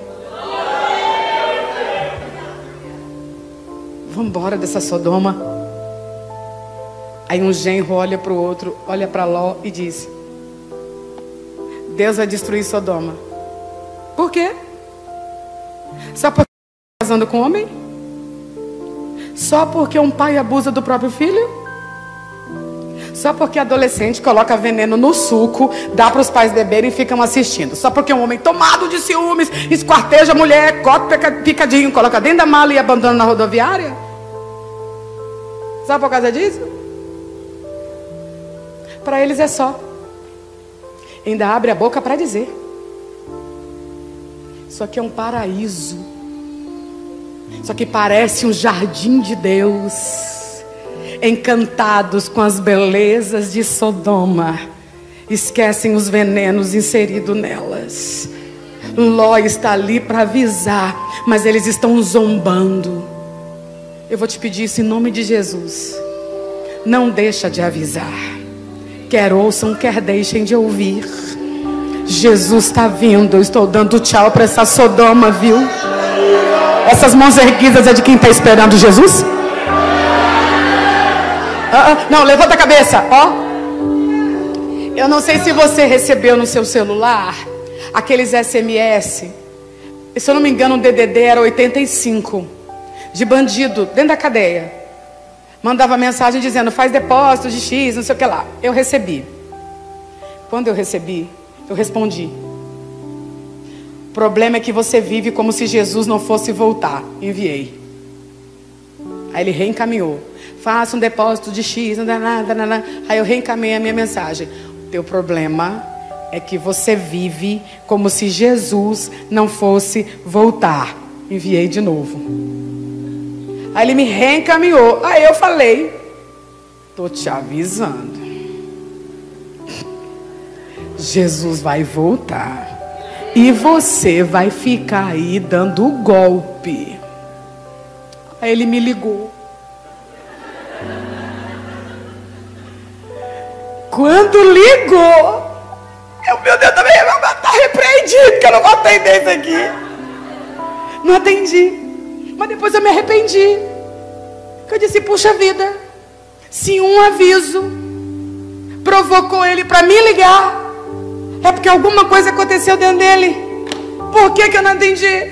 Speaker 2: Vamos embora dessa Sodoma. Aí um genro olha para o outro, olha para Ló e diz: Deus vai destruir Sodoma. Por quê? Só porque está casando com homem? Só porque um pai abusa do próprio filho? Só porque adolescente coloca veneno no suco, dá para os pais beberem e ficam assistindo? Só porque um homem tomado de ciúmes esquarteja a mulher, corta picadinho, coloca dentro da mala e abandona na rodoviária? Só por causa disso? Para eles é só. Ainda abre a boca para dizer: isso aqui é um paraíso. Isso aqui parece um jardim de Deus. Encantados com as belezas de Sodoma, esquecem os venenos inseridos nelas. Ló está ali para avisar, mas eles estão zombando. Eu vou te pedir isso em nome de Jesus. Não deixa de avisar. Quer ouçam, quer deixem de ouvir. Jesus está vindo. Eu estou dando tchau para essa Sodoma, viu? Essas mãos erguidas é de quem está esperando Jesus? Não, levanta a cabeça, ó. Eu não sei se você recebeu no seu celular aqueles SMS. Se eu não me engano, o DDD era 85. De bandido, dentro da cadeia. Mandava mensagem dizendo: faz depósito de X, não sei o que lá. Eu recebi. Quando eu recebi, eu respondi: o problema é que você vive como se Jesus não fosse voltar. Enviei. Aí ele reencaminhou: faça um depósito de X. Aí eu reencaminhei a minha mensagem: o teu problema é que você vive como se Jesus não fosse voltar. Enviei de novo. Aí ele me reencaminhou. Aí eu falei: tô te avisando, Jesus vai voltar e você vai ficar aí dando golpe. Aí ele me ligou. Quando ligou, meu Deus, também está repreendido, que eu não vou atender isso aqui. Não atendi. Mas depois eu me arrependi. Eu disse: puxa vida, se um aviso provocou ele para me ligar, é porque alguma coisa aconteceu dentro dele. Por que eu não atendi?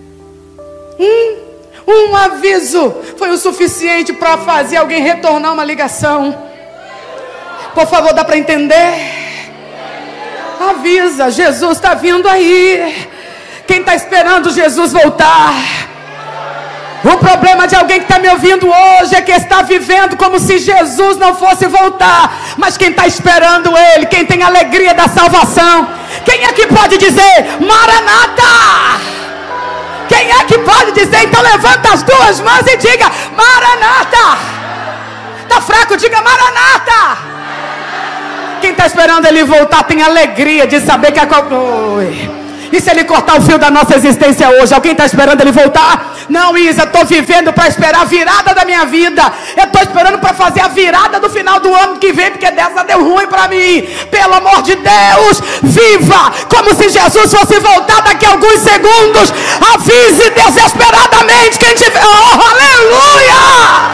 Speaker 2: Um aviso foi o suficiente para fazer alguém retornar uma ligação. Por favor, dá para entender? Avisa, Jesus está vindo aí. Quem está esperando Jesus voltar? O problema de alguém que está me ouvindo hoje é que está vivendo como se Jesus não fosse voltar. Mas quem está esperando Ele, quem tem alegria da salvação, quem é que pode dizer Maranata? Quem é que pode dizer? Então levanta as duas mãos e diga Maranata. Está fraco? Diga Maranata. Quem está esperando Ele voltar tem alegria de saber que E se Ele cortar o fio da nossa existência hoje? Alguém está esperando Ele voltar? Não, Isa, estou vivendo para esperar a virada da minha vida. Eu estou esperando para fazer a virada do final do ano que vem, porque dessa deu ruim para mim. Pelo amor de Deus, viva como se Jesus fosse voltar daqui a alguns segundos. Avise desesperadamente quem tiver. Oh, aleluia!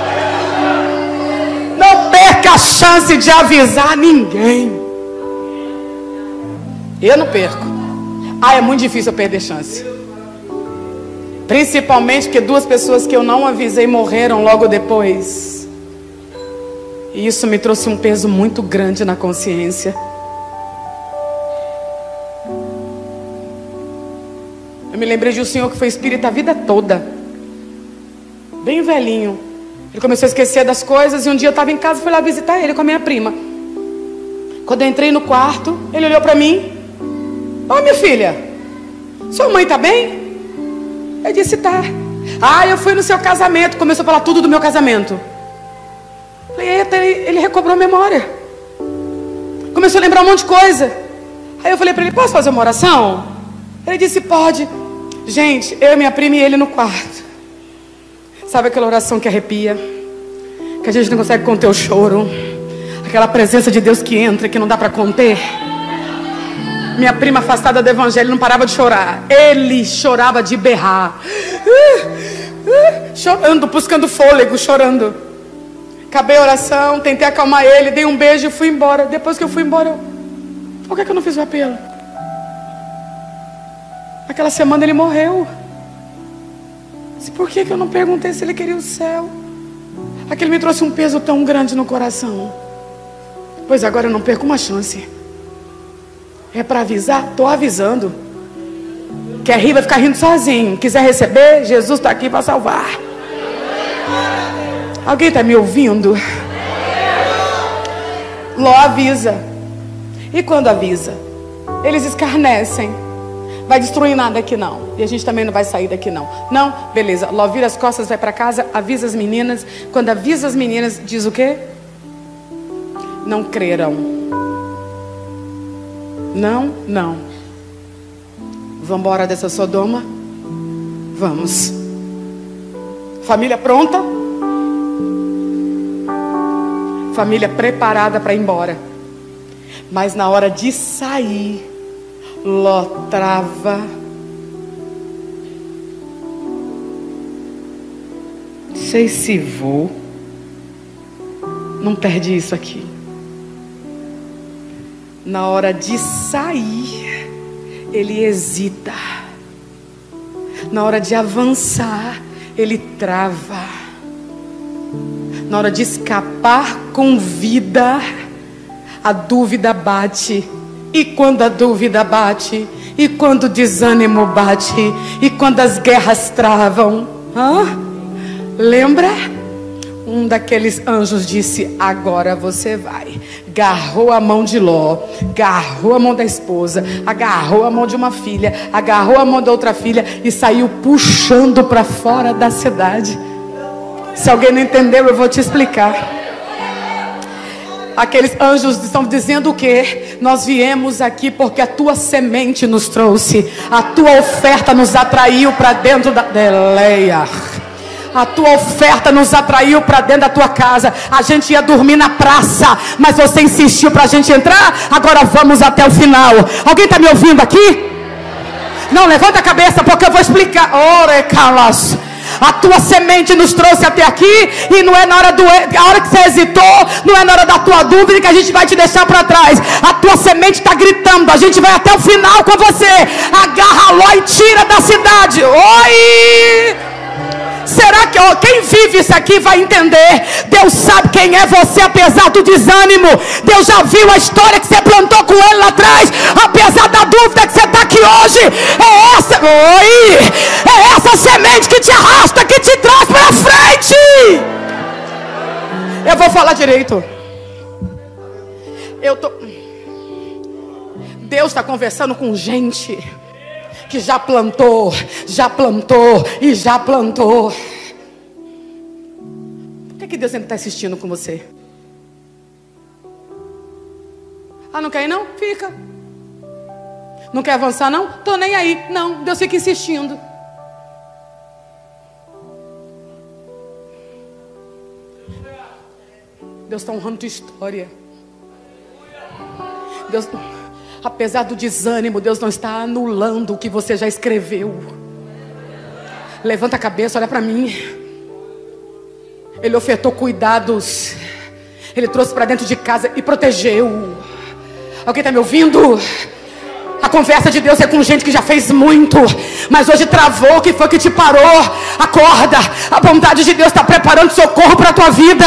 Speaker 2: Não perca a chance de avisar ninguém. Eu não perco. É muito difícil eu perder chance. Principalmente porque duas pessoas que eu não avisei morreram logo depois. E isso me trouxe um peso muito grande na consciência. Eu me lembrei de um senhor que foi espírita a vida toda. Bem velhinho. Ele começou a esquecer das coisas. E um dia eu estava em casa e fui lá visitar ele com a minha prima. Quando eu entrei no quarto, ele olhou para mim: ô, minha filha, sua mãe está bem? Eu disse: tá. Eu fui no seu casamento. Começou a falar tudo do meu casamento. Falei: eita, ele recobrou a memória. Começou a lembrar um monte de coisa. Aí eu falei para ele: posso fazer uma oração? Ele disse: pode. Gente, eu e minha prima e ele no quarto. Sabe aquela oração que arrepia? Que a gente não consegue conter o choro. Aquela presença de Deus que entra, que não dá para conter. Minha prima, afastada do evangelho, não parava de chorar. Ele chorava de berrar. Chorando, buscando fôlego, chorando. Acabei a oração, tentei acalmar ele, dei um beijo e fui embora. Depois que eu fui embora, por que eu não fiz o apelo? Aquela semana ele morreu. Por que eu não perguntei se ele queria o céu? Aquele me trouxe um peso tão grande no coração. Pois agora eu não perco uma chance. É para avisar? Estou avisando. Quer rir, vai ficar rindo sozinho. Quiser receber, Jesus está aqui para salvar. Alguém está me ouvindo? Ló avisa. E quando avisa? Eles escarnecem. Vai destruir nada aqui não. E a gente também não vai sair daqui não. Não? Beleza. Ló vira as costas, vai para casa, avisa as meninas. Quando avisa as meninas, diz o quê? Não creram. Não. Vamos embora dessa Sodoma? Vamos. Família pronta? Família preparada para ir embora. Mas na hora de sair, Ló trava. Sei se vou. Não perde isso aqui. Na hora de sair, ele hesita. Na hora de avançar, ele trava. Na hora de escapar com vida, a dúvida bate. E quando a dúvida bate, e quando o desânimo bate, e quando as guerras travam, lembra? Um daqueles anjos disse: agora você vai. Agarrou a mão de Ló, agarrou a mão da esposa, agarrou a mão de uma filha, agarrou a mão da outra filha e saiu puxando para fora da cidade. Se alguém não entendeu, eu vou te explicar. Aqueles anjos estão dizendo o quê? Nós viemos aqui porque a tua semente nos trouxe. A tua oferta nos atraiu para dentro da Deleia. A tua oferta nos atraiu para dentro da tua casa. A gente ia dormir na praça, mas você insistiu para a gente entrar. Agora vamos até o final. Alguém está me ouvindo aqui? Não, levanta a cabeça porque eu vou explicar. Ore calas. A tua semente nos trouxe até aqui. E não é na hora a hora que você hesitou, não é na hora da tua dúvida que a gente vai te deixar para trás. A tua semente está gritando: a gente vai até o final com você. Agarra Ló e tira da cidade. Oi! Será que quem vive isso aqui vai entender? Deus sabe quem é você apesar do desânimo. Deus já viu a história que você plantou com ele lá atrás. Apesar da dúvida que você está aqui hoje. É essa semente que te arrasta, que te traz para frente. Eu vou falar direito. Deus está conversando com gente que já plantou e já plantou. Por que Deus ainda está insistindo com você? Não quer ir não? Fica. Não quer avançar não? Tô nem aí. Não, Deus fica insistindo. Deus está honrando tua história. Deus... Apesar do desânimo, Deus não está anulando o que você já escreveu. Levanta a cabeça, olha para mim. Ele ofertou cuidados. Ele trouxe para dentro de casa e protegeu. Alguém está me ouvindo? A conversa de Deus é com gente que já fez muito, mas hoje travou. O que foi que te parou? Acorda. A bondade de Deus está preparando socorro para a tua vida.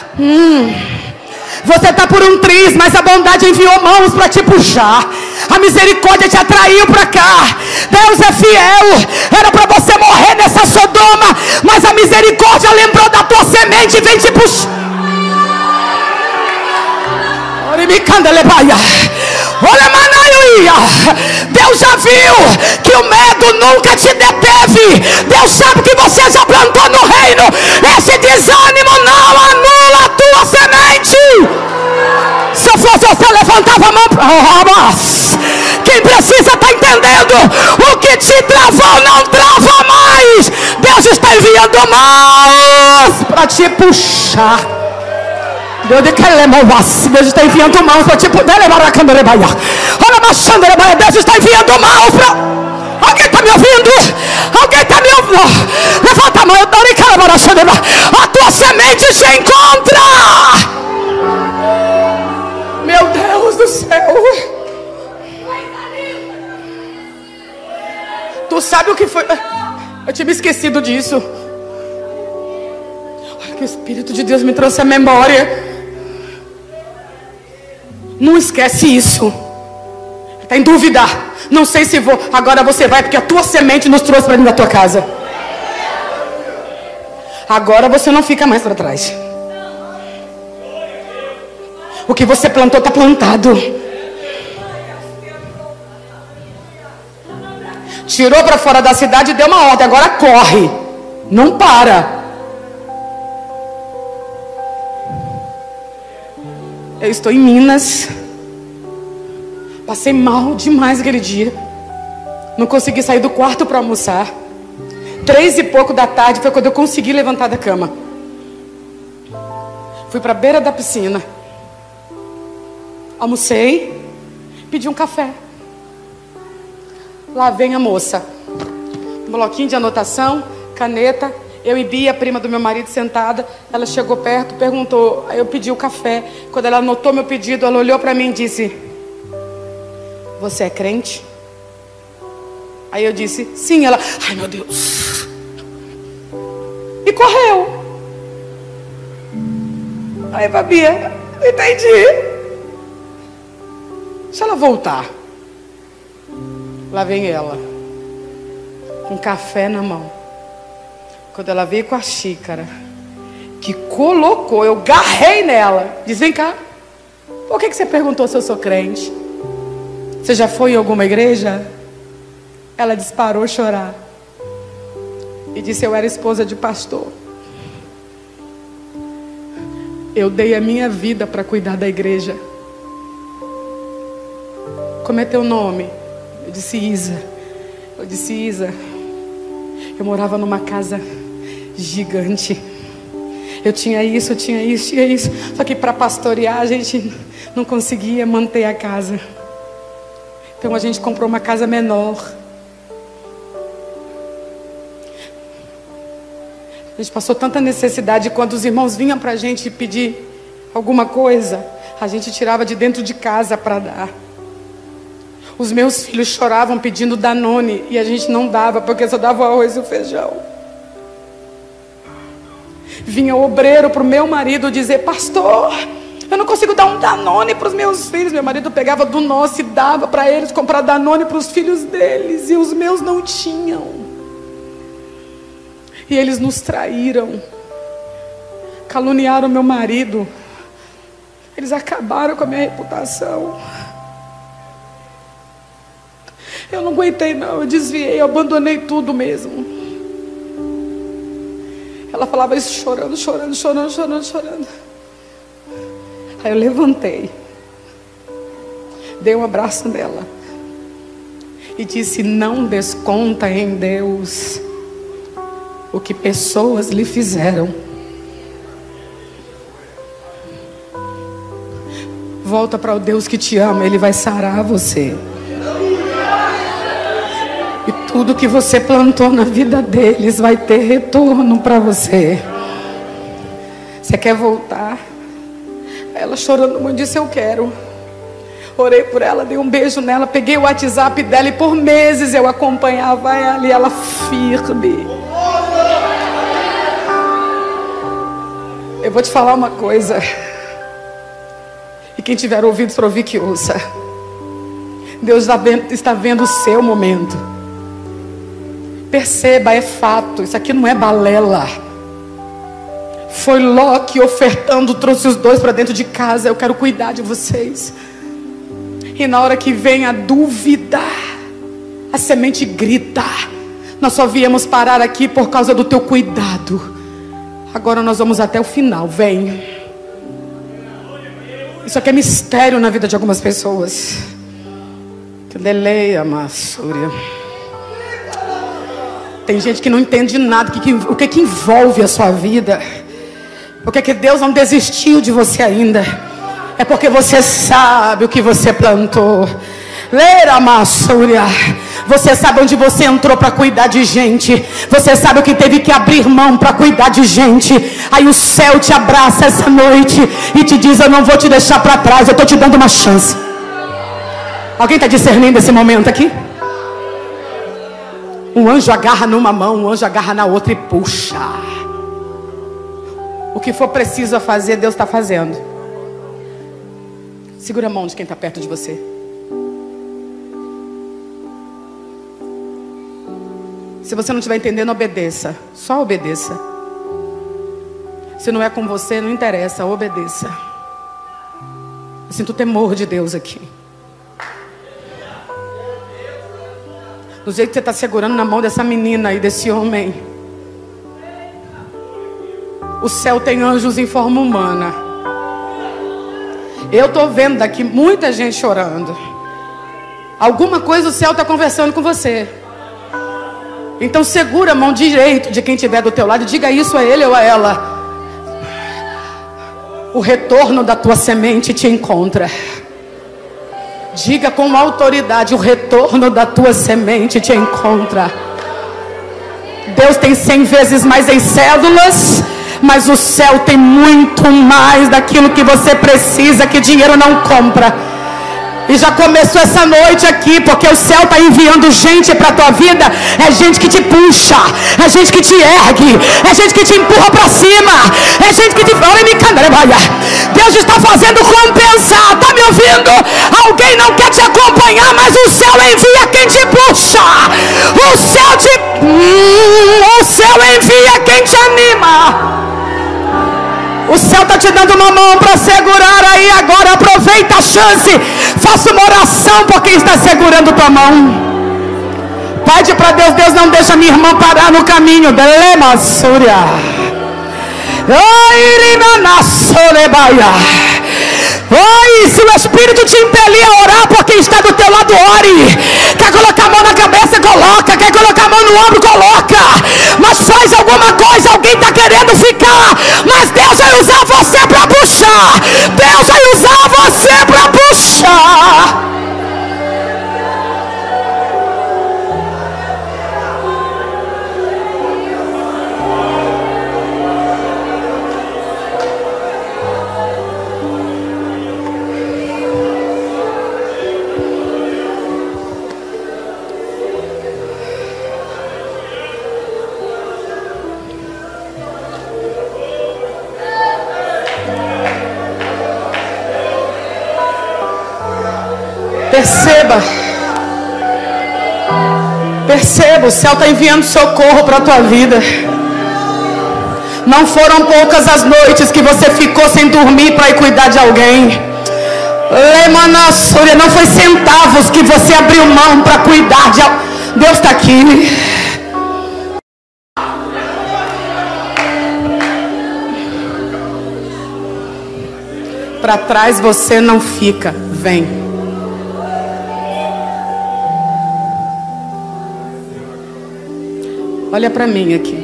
Speaker 2: Você está por um triz, mas a bondade enviou mãos para te puxar. A misericórdia te atraiu para cá. Deus é fiel. Era para você morrer nessa Sodoma, mas a misericórdia lembrou da tua semente e vem te puxar. Deus já viu que o medo nunca te deteve. Deus sabe que você já plantou no reino. Esse desânimo não anula a tua semente. Se eu fosse você, levantava a mão. Quem precisa está entendendo? entendendo. O que te travou não trava mais. Deus está enviando mãos para te puxar. Deus está enviando mãos para te poder levar a canderebaia. Deus está enviando mãos para... Alguém está me ouvindo? Alguém está me ouvindo? Levanta a mão. A tua semente te encontra. Meu Deus do céu. Tu sabe o que foi? Eu tinha me esquecido disso. Olha que o Espírito de Deus me trouxe a memória. Não esquece isso. Está em dúvida? Não sei se vou. Agora você vai, porque a tua semente nos trouxe para dentro da tua casa. Agora você não fica mais para trás. O que você plantou está plantado. Tirou para fora da cidade e deu uma ordem. Agora corre. Não para. Eu estou em Minas. Passei mal demais aquele dia. Não consegui sair do quarto para almoçar. 3 e pouco da tarde foi quando eu consegui levantar da cama. Fui para a beira da piscina. Almocei. Pedi um café. Lá vem a moça. Um bloquinho de anotação, caneta. Eu e Bia, prima do meu marido, sentada. Ela chegou perto, perguntou. Aí eu pedi o café. Quando ela anotou meu pedido, ela olhou para mim e disse: você é crente? Aí eu disse: sim. Ela: ai meu Deus. E correu. Aí Bia: entendi. Deixa ela voltar. Lá vem ela, com café na mão. Quando ela veio com a xícara, que colocou, eu garrei nela. Diz: vem cá, por que você perguntou se eu sou crente? Você já foi em alguma igreja? Ela disparou a chorar e disse: eu era esposa de pastor. Eu dei a minha vida para cuidar da igreja. Como é teu nome? Eu disse: Isa. Eu disse: Isa, eu morava numa casa gigante. Eu tinha isso, eu tinha isso, tinha isso. Só que para pastorear a gente não conseguia manter a casa. Então a gente comprou uma casa menor. A gente passou tanta necessidade. Quando os irmãos vinham para a gente pedir alguma coisa, a gente tirava de dentro de casa para dar. Os meus filhos choravam pedindo Danone e a gente não dava, porque só dava o arroz e o feijão. Vinha o obreiro para o meu marido dizer: pastor, eu não consigo dar um Danone para os meus filhos. Meu marido pegava do nosso e dava para eles comprar Danone para os filhos deles. E os meus não tinham. E eles nos traíram. Caluniaram meu marido. Eles acabaram com a minha reputação. Eu não aguentei não, eu desviei, eu abandonei tudo mesmo. Ela falava isso chorando, chorando, chorando, chorando, chorando. Aí eu levantei, dei um abraço nela e disse: não desconta em Deus o que pessoas lhe fizeram. Volta para o Deus que te ama, Ele vai sarar você. E tudo que você plantou na vida deles vai ter retorno para você. Você quer voltar? Ela chorando muito disse: eu quero. Orei por ela, dei um beijo nela, peguei o WhatsApp dela e por meses eu acompanhava ela e ela firme. Eu vou te falar uma coisa, e quem tiver ouvidos para ouvir que ouça. Deus está vendo o seu momento. Perceba, é fato, isso aqui não é balela. Foi Ló que ofertando trouxe os dois para dentro de casa. Eu quero cuidar de vocês. E na hora que vem a dúvida, a semente grita: nós só viemos parar aqui por causa do teu cuidado. Agora nós vamos até o final, vem. Isso aqui é mistério na vida de algumas pessoas. Deleia, Massúria. Tem gente que não entende nada, o que envolve a sua vida. Porque que Deus não desistiu de você ainda. É porque você sabe o que você plantou. Leira, Massúria. Você sabe onde você entrou para cuidar de gente. Você sabe o que teve que abrir mão para cuidar de gente. Aí o céu te abraça essa noite e te diz: eu não vou te deixar para trás, eu estou te dando uma chance. Alguém está discernindo esse momento aqui? Um anjo agarra numa mão, um anjo agarra na outra e puxa. O que for preciso a fazer, Deus está fazendo. Segura a mão de quem está perto de você. Se você não estiver entendendo, obedeça. Só obedeça. Se não é com você, não interessa, obedeça. Eu sinto o temor de Deus aqui. Do jeito que você está segurando na mão dessa menina e desse homem. O céu tem anjos em forma humana. Eu estou vendo daqui muita gente chorando. Alguma coisa o céu está conversando com você. Então segura a mão direito de quem estiver do teu lado e diga isso a ele ou a ela. O retorno da tua semente te encontra. Diga com autoridade: o retorno da tua semente te encontra. Deus tem 100 vezes mais em células, mas o céu tem muito mais daquilo que você precisa, que dinheiro não compra. E já começou essa noite aqui, porque o céu está enviando gente para a tua vida. É gente que te puxa, é gente que te ergue, é gente que te empurra para cima, é gente que te... Deus está fazendo compensar. Está me ouvindo? Alguém não quer te acompanhar, mas o céu envia quem te puxa. O céu envia quem te anima. O céu está te dando uma mão para segurar aí agora. Aproveita a chance. Faça uma oração por quem está segurando tua mão. Pede para Deus: Deus, não deixa minha irmã parar no caminho. Delema Súria. Oi, se o Espírito te impelir a orar por quem está do teu lado, ore. Quer colocar a mão na cabeça, coloca. Quer colocar a mão no ombro, coloca. Mas faz alguma coisa. Alguém está querendo ficar, mas Deus vai usar você para puxar. Deus vai usar você para puxar. Perceba, o céu está enviando socorro para a tua vida. Não foram poucas as noites que você ficou sem dormir para ir cuidar de alguém. Não foi centavos que você abriu mão para cuidar de alguém. Deus está aqui. Para trás você não fica, vem. Olha para mim aqui.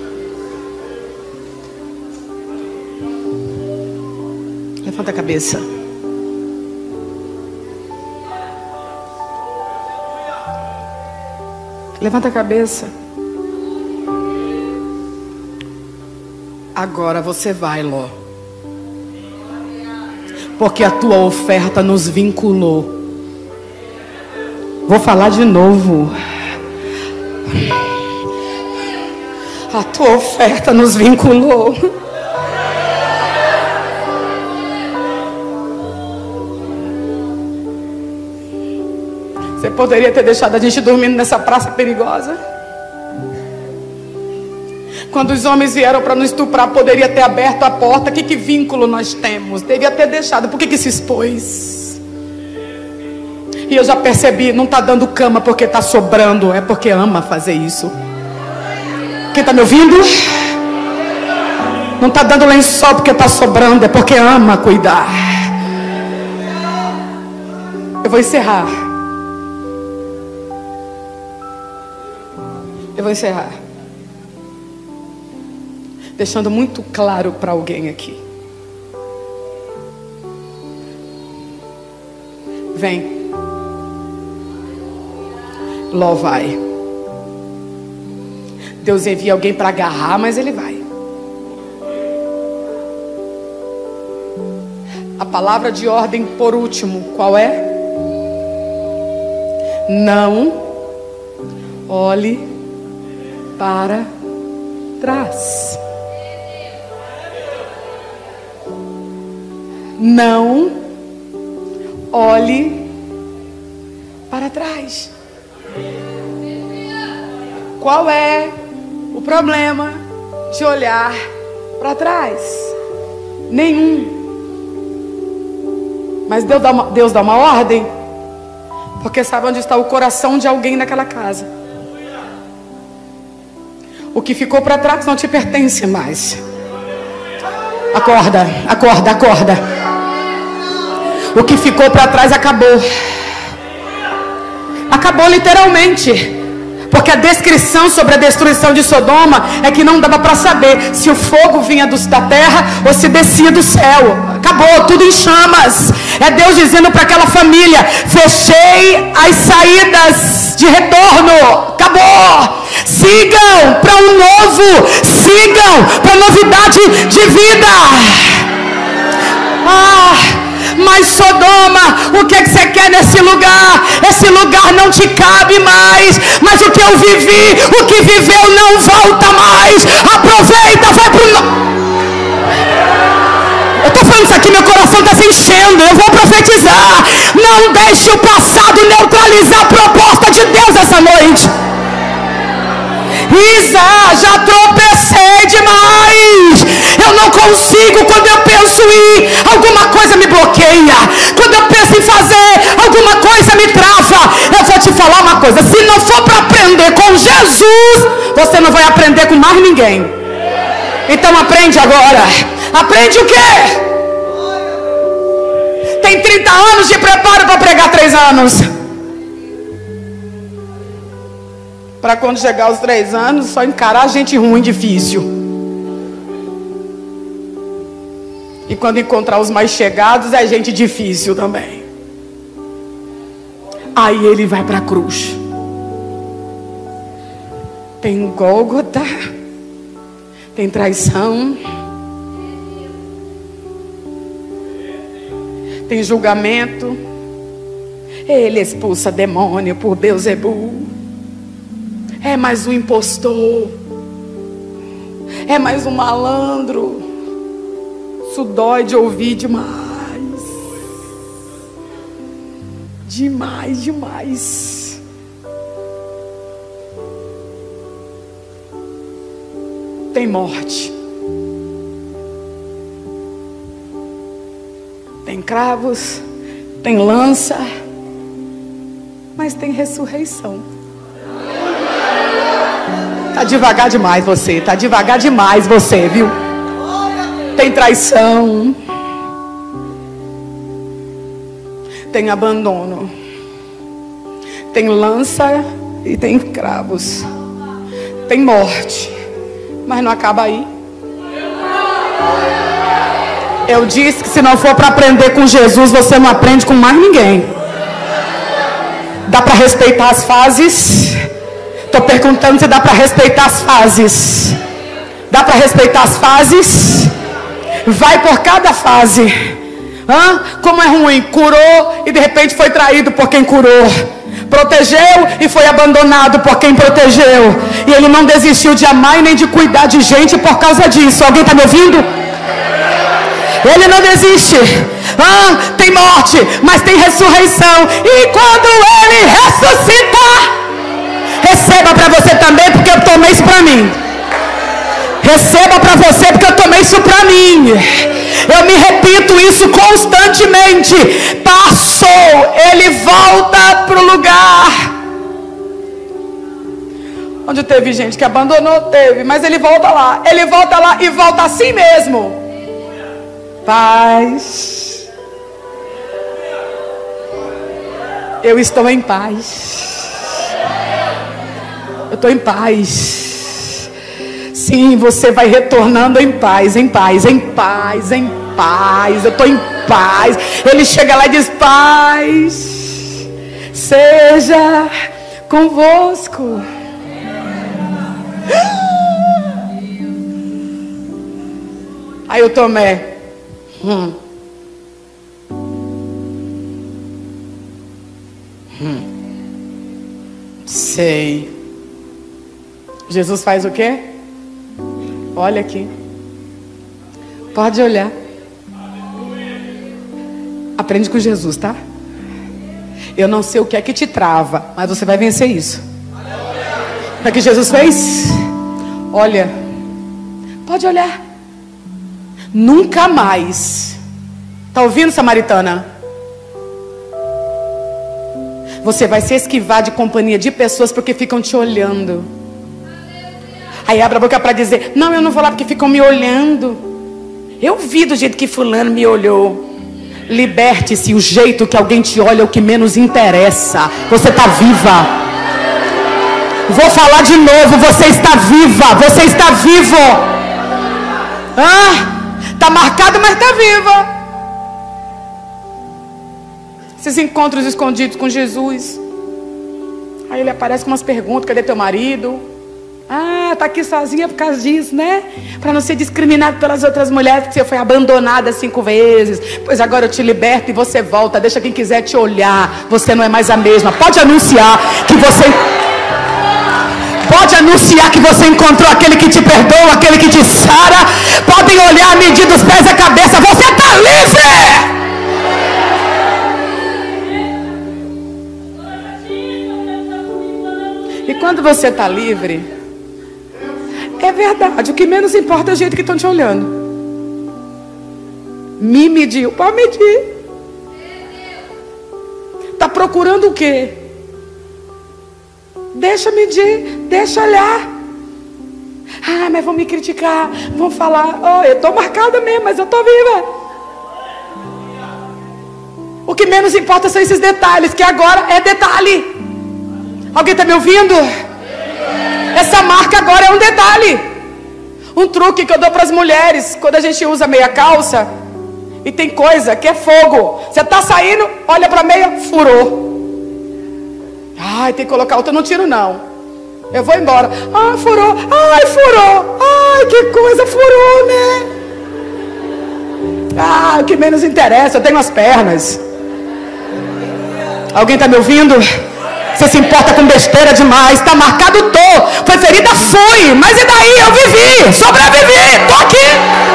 Speaker 2: Levanta a cabeça. Levanta a cabeça. Agora você vai, Ló. Porque a tua oferta nos vinculou. Vou falar de novo. A tua oferta nos vinculou. Você poderia ter deixado a gente dormindo nessa praça perigosa. Quando os homens vieram para nos estuprar, poderia ter aberto a porta. Que vínculo nós temos? Devia ter deixado. Por que se expôs? E eu já percebi, não está dando cama porque está sobrando, é porque ama fazer isso. Quem está me ouvindo? Não está dando lençol porque está sobrando, é porque ama cuidar. Eu vou encerrar. Eu vou encerrar deixando muito claro para alguém aqui. Vem. Ló vai. Deus envia alguém para agarrar, mas ele vai. A palavra de ordem por último, qual é? Não olhe para trás. Não olhe para trás. Qual é o problema de olhar para trás? Nenhum. Mas Deus dá uma ordem, porque sabe onde está o coração de alguém naquela casa. O que ficou para trás não te pertence mais. Acorda, acorda, acorda. O que ficou para trás acabou. Acabou literalmente. Porque a descrição sobre a destruição de Sodoma é que não dava para saber se o fogo vinha da terra ou se descia do céu. Acabou, tudo em chamas. É Deus dizendo para aquela família: fechei as saídas de retorno. Acabou. Sigam para um novo. Sigam para novidade de vida. Mas Sodoma, o que você quer nesse lugar? Esse lugar não te cabe mais. Mas o que eu vivi, o que viveu não volta mais. Aproveita, vai pro... Eu estou falando isso aqui, meu coração está se enchendo. Eu vou profetizar. Não deixe o passado neutralizar a proposta de Deus essa noite. Isa, já tropecei demais. Eu não consigo. Quando eu penso em alguma coisa me bloqueia. Quando eu penso em fazer alguma coisa me trava. Eu vou te falar uma coisa: se não for para aprender com Jesus, você não vai aprender com mais ninguém. Então aprende agora. Aprende o quê? Tem 30 anos de preparo para pregar 3 anos. Para quando chegar aos 3 anos, só encarar gente ruim, difícil. E quando encontrar os mais chegados, é gente difícil também. Aí ele vai para a cruz. Tem Gólgota, tem traição, tem julgamento. Ele expulsa demônio por Beelzebul. É mais um impostor. É mais um malandro. Isso dói de ouvir demais. Demais, demais. Tem morte. Tem cravos. Tem lança. Mas tem ressurreição. Tá devagar demais você, tá devagar demais você, viu? Tem traição, tem abandono, tem lança e tem cravos, tem morte, mas não acaba aí. Eu disse que se não for para aprender com Jesus, você não aprende com mais ninguém. Dá para respeitar as fases? Estou perguntando se dá para respeitar as fases. Dá para respeitar as fases? Vai por cada fase. Como é ruim. Curou e de repente foi traído por quem curou. Protegeu e foi abandonado por quem protegeu. E ele não desistiu de amar e nem de cuidar de gente por causa disso. Alguém está me ouvindo? Ele não desiste. Tem morte, mas tem ressurreição. E quando ele ressuscitar, receba para você também, porque eu tomei isso para mim. Receba para você, porque eu tomei isso para mim. Eu me repito isso constantemente. Passou, ele volta para o lugar. Onde teve gente que abandonou, teve, mas ele volta lá. Ele volta lá e volta assim mesmo. Paz. Eu estou em paz. Eu estou em paz. Sim, você vai retornando em paz, em paz, em paz, em paz. Eu estou em paz. Ele chega lá e diz: paz seja convosco. Aí o Tomé, sei. Jesus faz o quê? Olha aqui. Pode olhar. Aprende com Jesus, tá? Eu não sei o que é que te trava, mas você vai vencer isso. O que é que Jesus fez? Olha. Pode olhar. Nunca mais. Tá ouvindo, samaritana? Você vai se esquivar de companhia de pessoas porque ficam te olhando. Aí abre a boca para dizer: não, eu não vou lá porque ficam me olhando. Eu vi do jeito que fulano me olhou. Liberte-se. O jeito que alguém te olha é o que menos interessa. Você está viva. Vou falar de novo. Você está viva. Você está vivo. Está marcado, mas está viva. Esses encontros escondidos com Jesus. Aí ele aparece com umas perguntas: cadê teu marido? Tá aqui sozinha por causa disso, né? Para não ser discriminado pelas outras mulheres, porque você foi abandonada 5 vezes. Pois agora eu te liberto e você volta. Deixa quem quiser te olhar. Você não é mais a mesma. Pode anunciar que você... Pode anunciar que você encontrou aquele que te perdoa, aquele que te sara. Podem olhar, medir dos pés à cabeça. Você está livre! E quando você está livre, é verdade, o que menos importa é o jeito que estão te olhando. Me mediu, pode medir. Está procurando o quê? Deixa medir, deixa olhar. Mas vão me criticar, vão falar: eu estou marcada mesmo, mas eu estou viva. O que menos importa são esses detalhes, que agora é detalhe. Alguém está me ouvindo? Essa marca agora é um detalhe. Um truque que eu dou para as mulheres: quando a gente usa meia calça e tem coisa que é fogo, você está saindo, olha para a meia, furou. Tem que colocar outra, eu não tiro não. Eu vou embora. Furou. Furou. Que coisa, furou, né? O que menos interessa, eu tenho as pernas. Alguém está me ouvindo? Você se importa com besteira demais. Está marcado, foi ferida, fui. Mas e daí? Eu vivi, sobrevivi, estou aqui.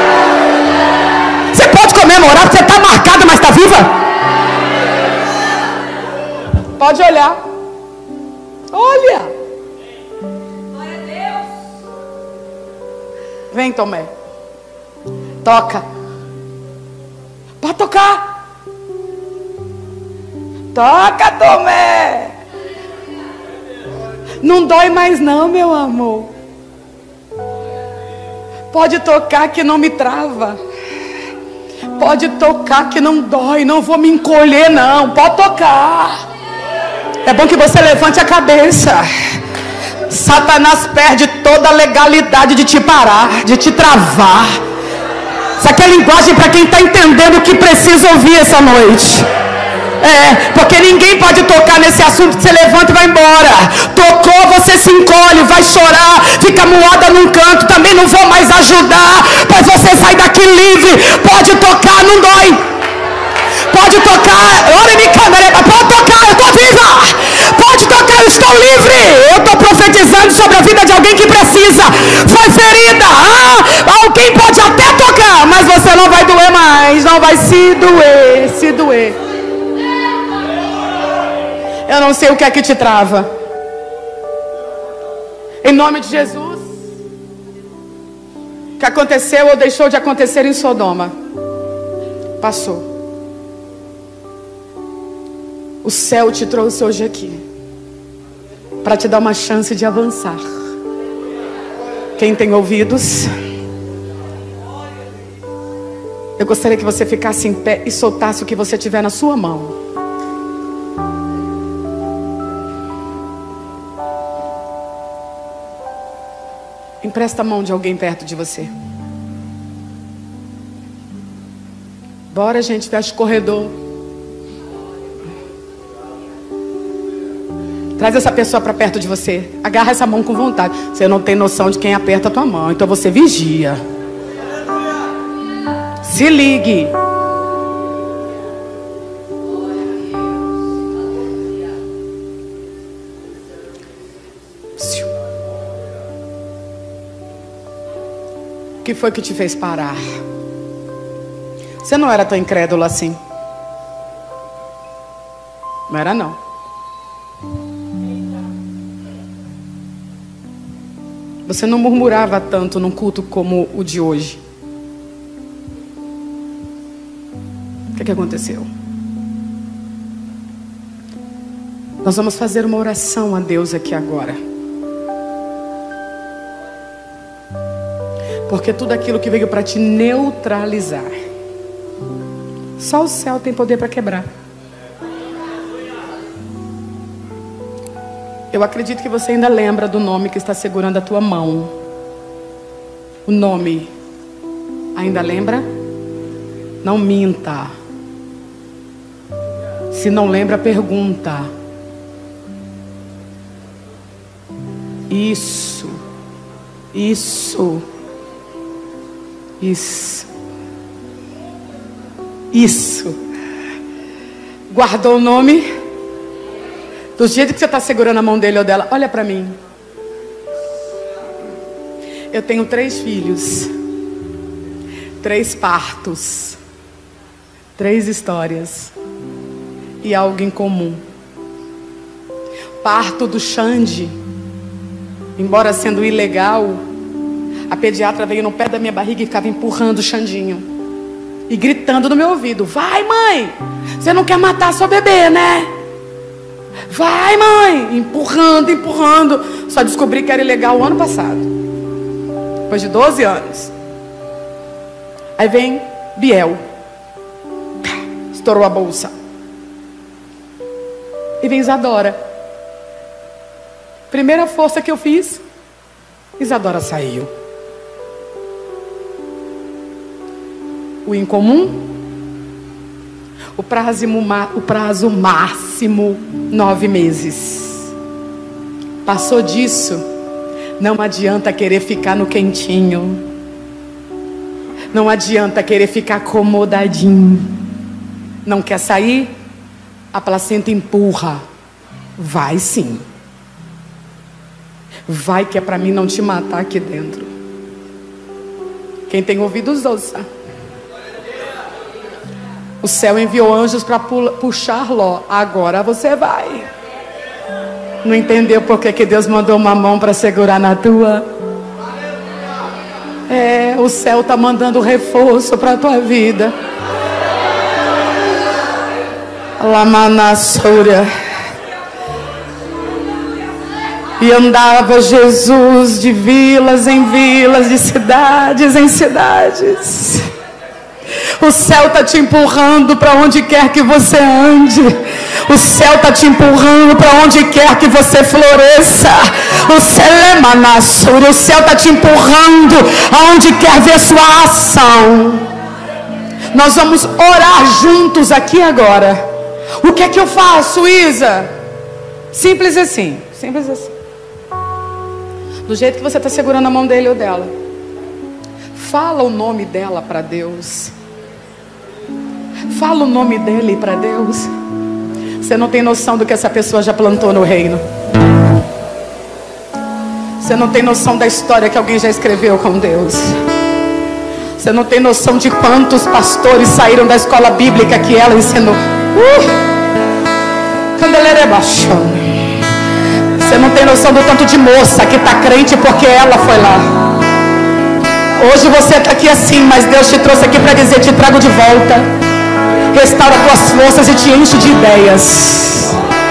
Speaker 2: Você pode comemorar porque você está marcada, mas está viva? Pode olhar. Olha. Glória a Deus. Vem, Tomé. Toca. Pode tocar. Toca, Tomé. Não dói mais não, meu amor. Pode tocar que não me trava. Pode tocar que não dói. Não vou me encolher não. Pode tocar. É bom que você levante a cabeça. Satanás perde toda a legalidade de te parar, de te travar. Isso aqui é linguagem para quem está entendendo o que precisa ouvir essa noite. Porque ninguém pode tocar nesse assunto que você levanta e vai embora. Tocou, você se encolhe, vai chorar, fica moada num canto. Também não vou mais ajudar, pois você sai daqui livre. Pode tocar, não dói. Pode tocar, pode tocar, eu estou viva. Pode tocar, eu estou livre. Eu estou profetizando sobre a vida de alguém que precisa. Foi ferida. Alguém pode até tocar, mas você não vai doer mais. Não vai se doer. Eu não sei o que é que te trava. Em nome de Jesus. O que aconteceu ou deixou de acontecer em Sodoma passou. O céu te trouxe hoje aqui para te dar uma chance de avançar. Quem tem ouvidos, eu gostaria que você ficasse em pé e soltasse o que você tiver na sua mão. Presta a mão de alguém perto de você. Bora, gente, fecha o corredor. Traz essa pessoa para perto de você. Agarra essa mão com vontade. Você não tem noção de quem aperta a tua mão, então você vigia. Se ligue. O que foi que te fez parar? Você não era tão incrédulo assim. Não era, não. Você não murmurava tanto num culto como o de hoje. O que aconteceu? Nós vamos fazer uma oração a Deus aqui agora. Porque tudo aquilo que veio para te neutralizar, só o céu tem poder para quebrar. Eu acredito que você ainda lembra do nome que está segurando a tua mão. O nome. Ainda lembra? Não minta. Se não lembra, pergunta. Isso. Isso. Isso. Isso. Guardou o nome? Do jeito que você está segurando a mão dele ou dela, olha para mim. Eu tenho 3 filhos, 3 partos, 3 histórias e algo em comum. Parto do Xande, embora sendo ilegal, a pediatra veio no pé da minha barriga e ficava empurrando o Xandinho e gritando no meu ouvido: vai, mãe, você não quer matar seu bebê, né? Vai, mãe, empurrando, empurrando. Só descobri que era ilegal o ano passado, depois de 12 anos. Aí vem Biel, estourou a bolsa. E vem Isadora. Primeira força que eu fiz, Isadora saiu. O incomum, o prazo máximo 9 meses. Passou disso, não adianta querer ficar no quentinho. Não adianta querer ficar acomodadinho. Não quer sair? A placenta empurra. Vai sim. Vai, que é para mim não te matar aqui dentro. Quem tem ouvidos, ouça. O céu enviou anjos para puxar Ló. Agora você vai. Não entendeu por que Deus mandou uma mão para segurar na tua? O céu está mandando reforço para a tua vida. Lamanassura. E andava Jesus de vilas em vilas, de cidades em cidades. O céu está te empurrando para onde quer que você ande. O céu está te empurrando para onde quer que você floresça. O céu está te empurrando aonde quer ver sua ação. Nós vamos orar juntos aqui agora. O que é que eu faço, Isa? Simples assim. Simples assim. Do jeito que você está segurando a mão dele ou dela, fala o nome dela para Deus. Fala o nome dele para Deus. Você não tem noção do que essa pessoa já plantou no reino. Você não tem noção da história que alguém já escreveu com Deus. Você não tem noção de quantos pastores saíram da escola bíblica que ela ensinou. Você não tem noção do tanto de moça que está crente porque ela foi lá. Hoje você está aqui assim, mas Deus te trouxe aqui para dizer: te trago de volta. Restaura tuas forças e te enche de ideias.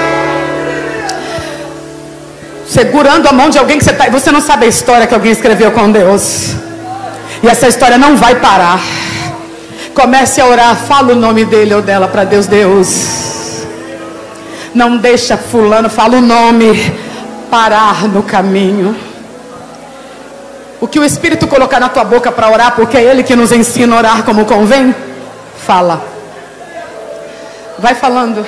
Speaker 2: Segurando a mão de alguém que você não sabe a história que alguém escreveu com Deus. E essa história não vai parar. Comece a orar, fala o nome dele ou dela para Deus. Deus, não deixa fulano, fala o nome, parar no caminho. O que o Espírito colocar na tua boca para orar, porque é Ele que nos ensina a orar como convém, fala. Vai falando.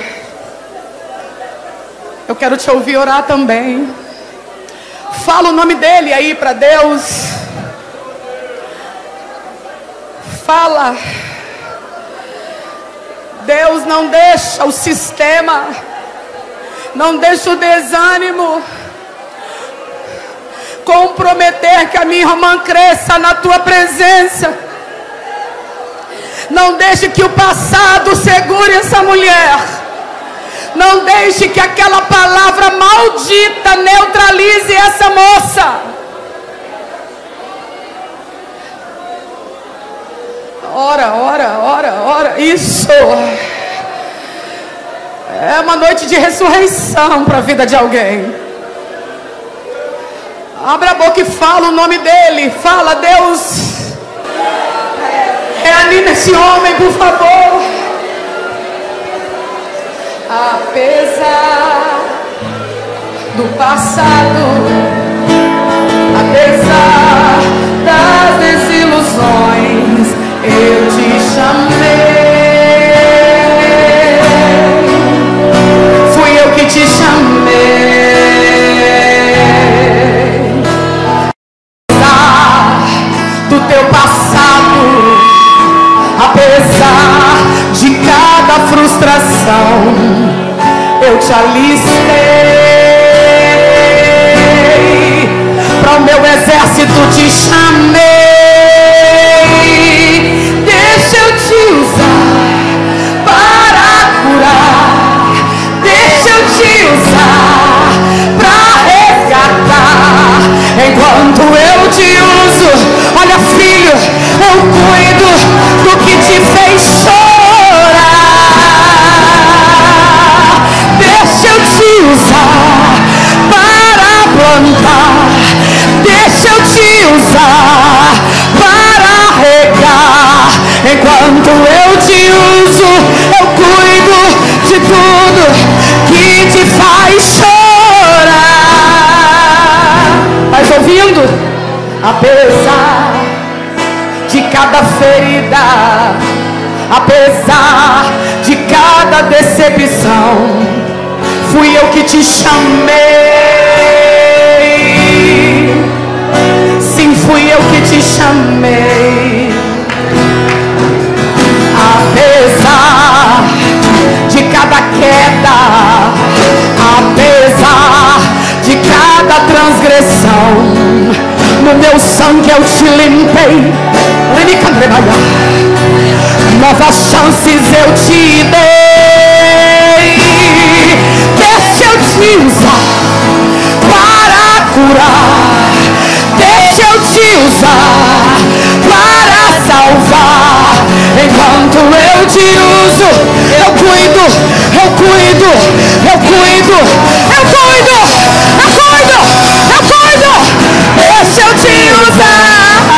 Speaker 2: Eu quero te ouvir orar também. Fala o nome dEle aí para Deus. Fala. Deus, não deixa o sistema, não deixa o desânimo comprometer que a minha irmã cresça na tua presença. Não deixe que o passado segure essa mulher. Não deixe que aquela palavra maldita neutralize essa moça. Ora, ora, ora, ora. Isso é uma noite de ressurreição para a vida de alguém. Abra a boca e fala o nome dEle. Fala, Deus, reanima esse homem, por favor. Apesar do passado, apesar das desilusões, eu te chamei. Fui eu que te chamei. Apesar do teu passado, apesar de cada frustração, eu te alistei. Para o meu exército te chamei. Deixa eu te usar para curar. Deixa eu te usar para resgatar. Enquanto eu te uso, olha, filho, eu cuido do que te fez chorar. Deixa eu te usar para plantar. Deixa eu te usar para regar. Enquanto eu te uso, eu cuido de tudo que te faz chorar. Estás ouvindo? Apesar de cada ferida, apesar de cada decepção, fui eu que te chamei. Sim, fui eu que te chamei. Apesar de cada queda, apesar de cada transgressão, no meu sangue eu te limpei. Novas chances eu te dei. Deixa eu te usar para curar. Deixa eu te usar para salvar. Enquanto eu te uso, eu cuido, eu cuido, eu cuido, eu cuido, eu cuido, eu cuido. Deixa eu te usar.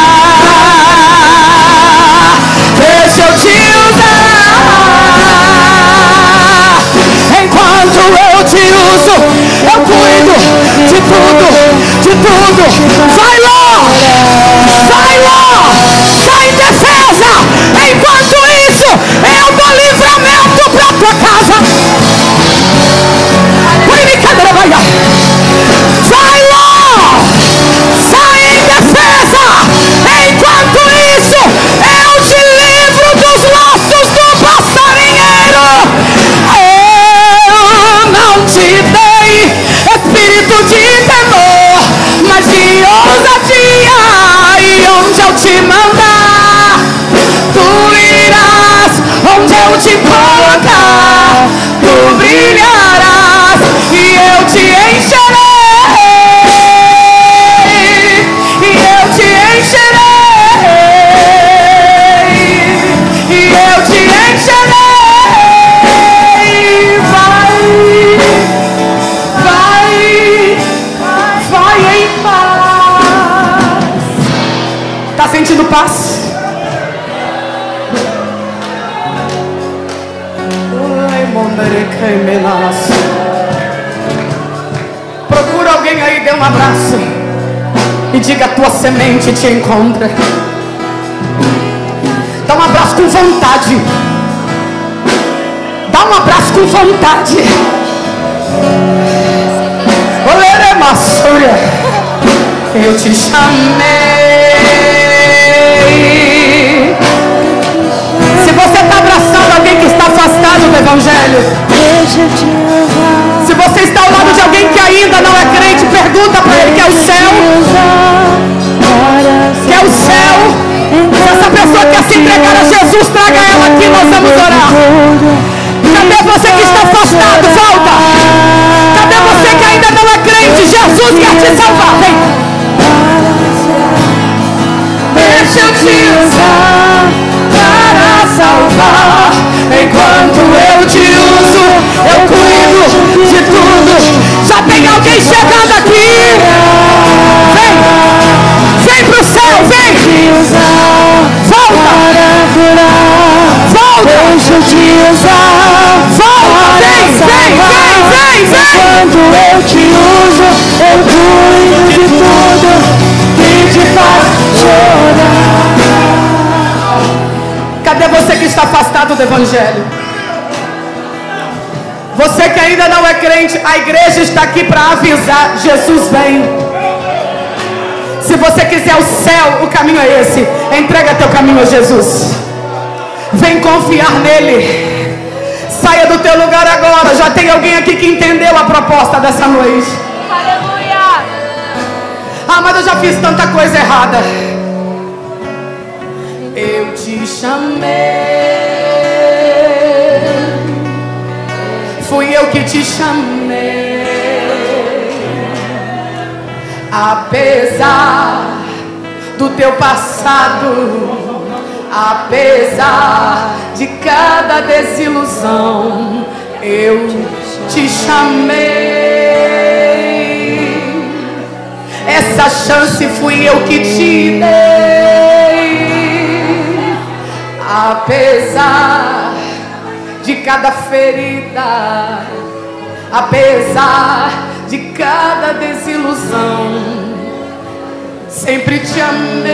Speaker 2: Deixa eu te usar. Enquanto eu te uso, eu cuido de tudo, de tudo. Vai lá, vai lá, sai em defesa. Enquanto isso, eu dou livramento pra tua casa. Vai lá, sai em defesa. Enquanto isso, eu te livro dos laços do passarinheiro. Eu não te dei espírito de temor, mas de ousadia. E onde eu te mandar, tu irás. Onde eu te colocar, tu brilharás. E eu te encherei. E eu te encherei. E eu te encherei. Vai, vai, vai em paz. Tá sentindo paz? Procura alguém aí, dê um abraço. e diga: a tua semente te encontra. Dá um abraço com vontade. Dá um abraço com vontade. Eu te chamei. Se você está abraçando alguém que está afastado do Evangelho, se você está ao lado de alguém que ainda não é crente, pergunta para ele: quer o céu? Quer o céu? Se essa pessoa quer se entregar a Jesus, traga ela aqui, nós vamos orar. Cadê você que está afastado? Volta! Cadê você que ainda não é crente? Jesus quer te salvar. Vem! Deixa eu te usar para salvar. Enquanto eu te uso, eu cuido de tudo. Já tem alguém chegando aqui? Vem! Vem pro céu, vem! Volta! Volta!
Speaker 3: Deixa eu te usar.
Speaker 2: Volta! Vem!
Speaker 3: Enquanto eu te uso, eu cuido de tudo que te faz chorar.
Speaker 2: Cadê você que está afastado do Evangelho? Você que ainda não é crente, a igreja está aqui para avisar: Jesus vem. Se você quiser o céu, o caminho é esse. Entrega teu caminho a Jesus. Vem confiar nele. Saia do teu lugar agora. Já tem alguém aqui que entendeu a proposta dessa noite.
Speaker 3: Aleluia.
Speaker 2: Ah, mas eu já fiz tanta coisa errada. Eu te chamei. Fui eu que te chamei. Apesar do teu passado, apesar de cada desilusão, eu te chamei. Essa chance fui eu que te dei. Apesar de cada ferida, apesar de cada desilusão, sempre te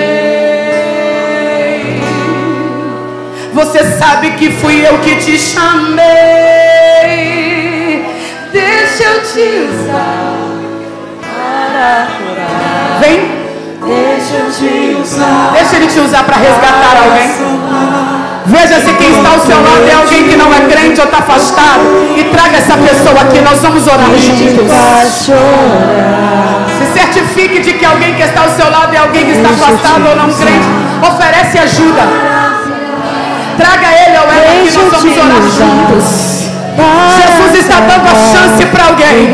Speaker 2: amei. Você sabe que fui eu que te chamei. Deixa eu te usar para curar. Vem.
Speaker 3: Deixa eu te usar.
Speaker 2: Deixa ele te usar para resgatar alguém. Veja se quem está ao seu lado é alguém que não é crente ou está afastado, e traga essa pessoa aqui. Nós vamos orar juntos. Se certifique de que alguém que está ao seu lado é alguém que está afastado ou não crente. Oferece ajuda. Traga ele ou ela aqui. Nós vamos orar juntos. Jesus está dando a chance para alguém.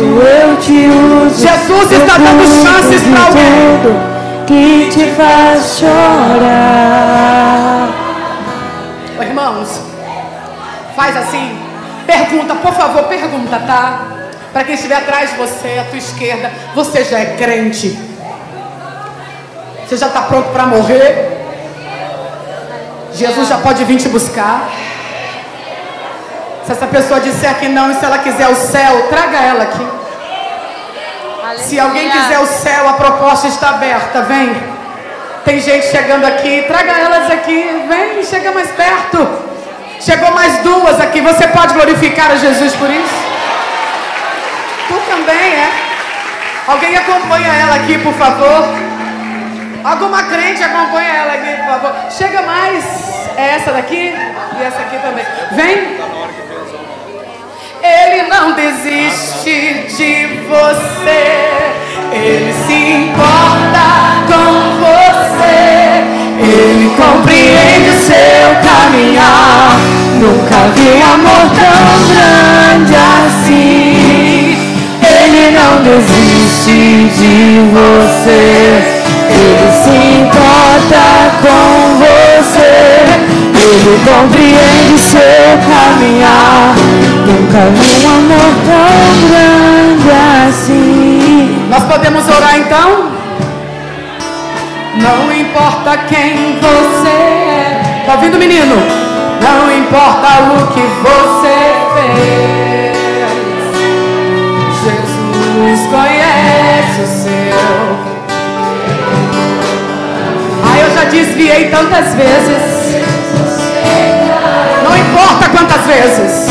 Speaker 2: Jesus está dando chances para alguém
Speaker 3: que te faz chorar.
Speaker 2: Irmãos, faz assim. Pergunta, por favor, pergunta, tá? Para quem estiver atrás de você, à tua esquerda: você já é crente? Você já está pronto para morrer? Jesus já pode vir te buscar? Se essa pessoa disser que não, e se ela quiser o céu, traga ela aqui. Se alguém quiser o céu, a proposta está aberta. Vem. Tem gente chegando aqui. Traga elas aqui. Vem, chega mais perto. Chegou mais duas aqui. Você pode glorificar a Jesus por isso? Tu também, é? Alguém acompanha ela aqui, por favor. Alguma crente acompanha ela aqui, por favor. Chega mais. É essa daqui e essa aqui também. Vem. Ele não desiste de você. Ele se importa com você. Ele compreende o seu caminhar. Nunca vi amor tão grande assim. Ele não desiste de você. Ele se importa com você. Ele compreende o seu caminhar. Nunca vi um amor tão grande assim. Nós podemos orar então? Não importa quem você é. Tá ouvindo, menino? Não importa o que você fez. Jesus conhece o seu. desviei tantas vezes. Não importa quantas vezes.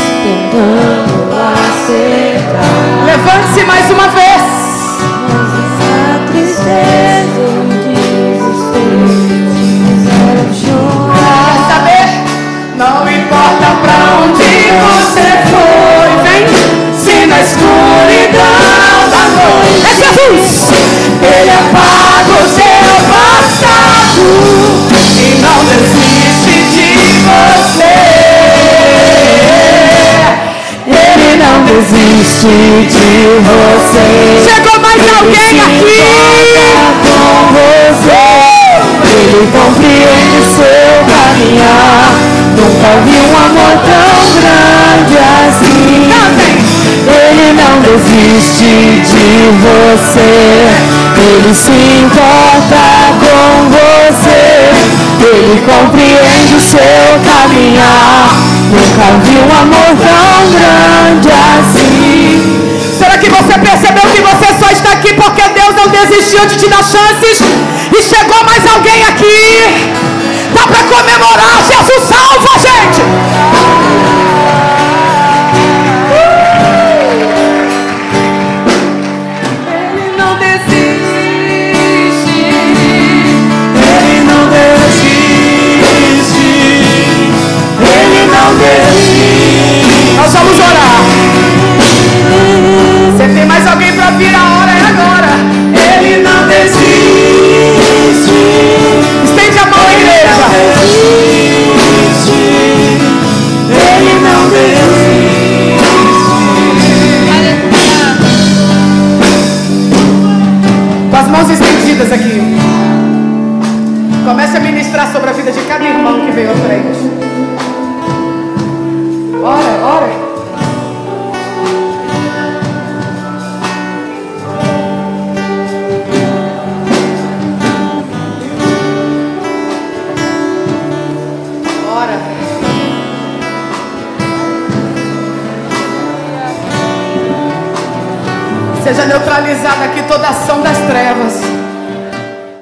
Speaker 2: Levante-se mais uma vez. Quer saber? Não importa pra onde você foi. Vem. Se na escuridão da noite é Jesus. Ele apaga o seu passado e não desiste de você. Ele não desiste de você. Chegou mais alguém aqui? Com você. Ele compreende seu caminhar. Nunca vi um amor tão grande assim. Ele não desiste de você. Ele se importa com você. Ele compreende o seu caminhar. Nunca vi um amor tão grande assim. Será que você percebeu que você só está aqui porque Deus não desistiu de te dar chances? E chegou mais alguém aqui? Dá para comemorar, Jesus salva, gente! Ele não desiste. Ele não desiste. Ele não desiste. Nós vamos orar. Você tem mais alguém para vir? A hora é agora. Ele não desiste. Estende a mão, igreja. Ele não desiste. Com as mãos estendidas aqui. Comece a ministrar sobre a vida de cada irmão que veio à frente. Ora, ora. Seja neutralizada aqui toda ação das trevas.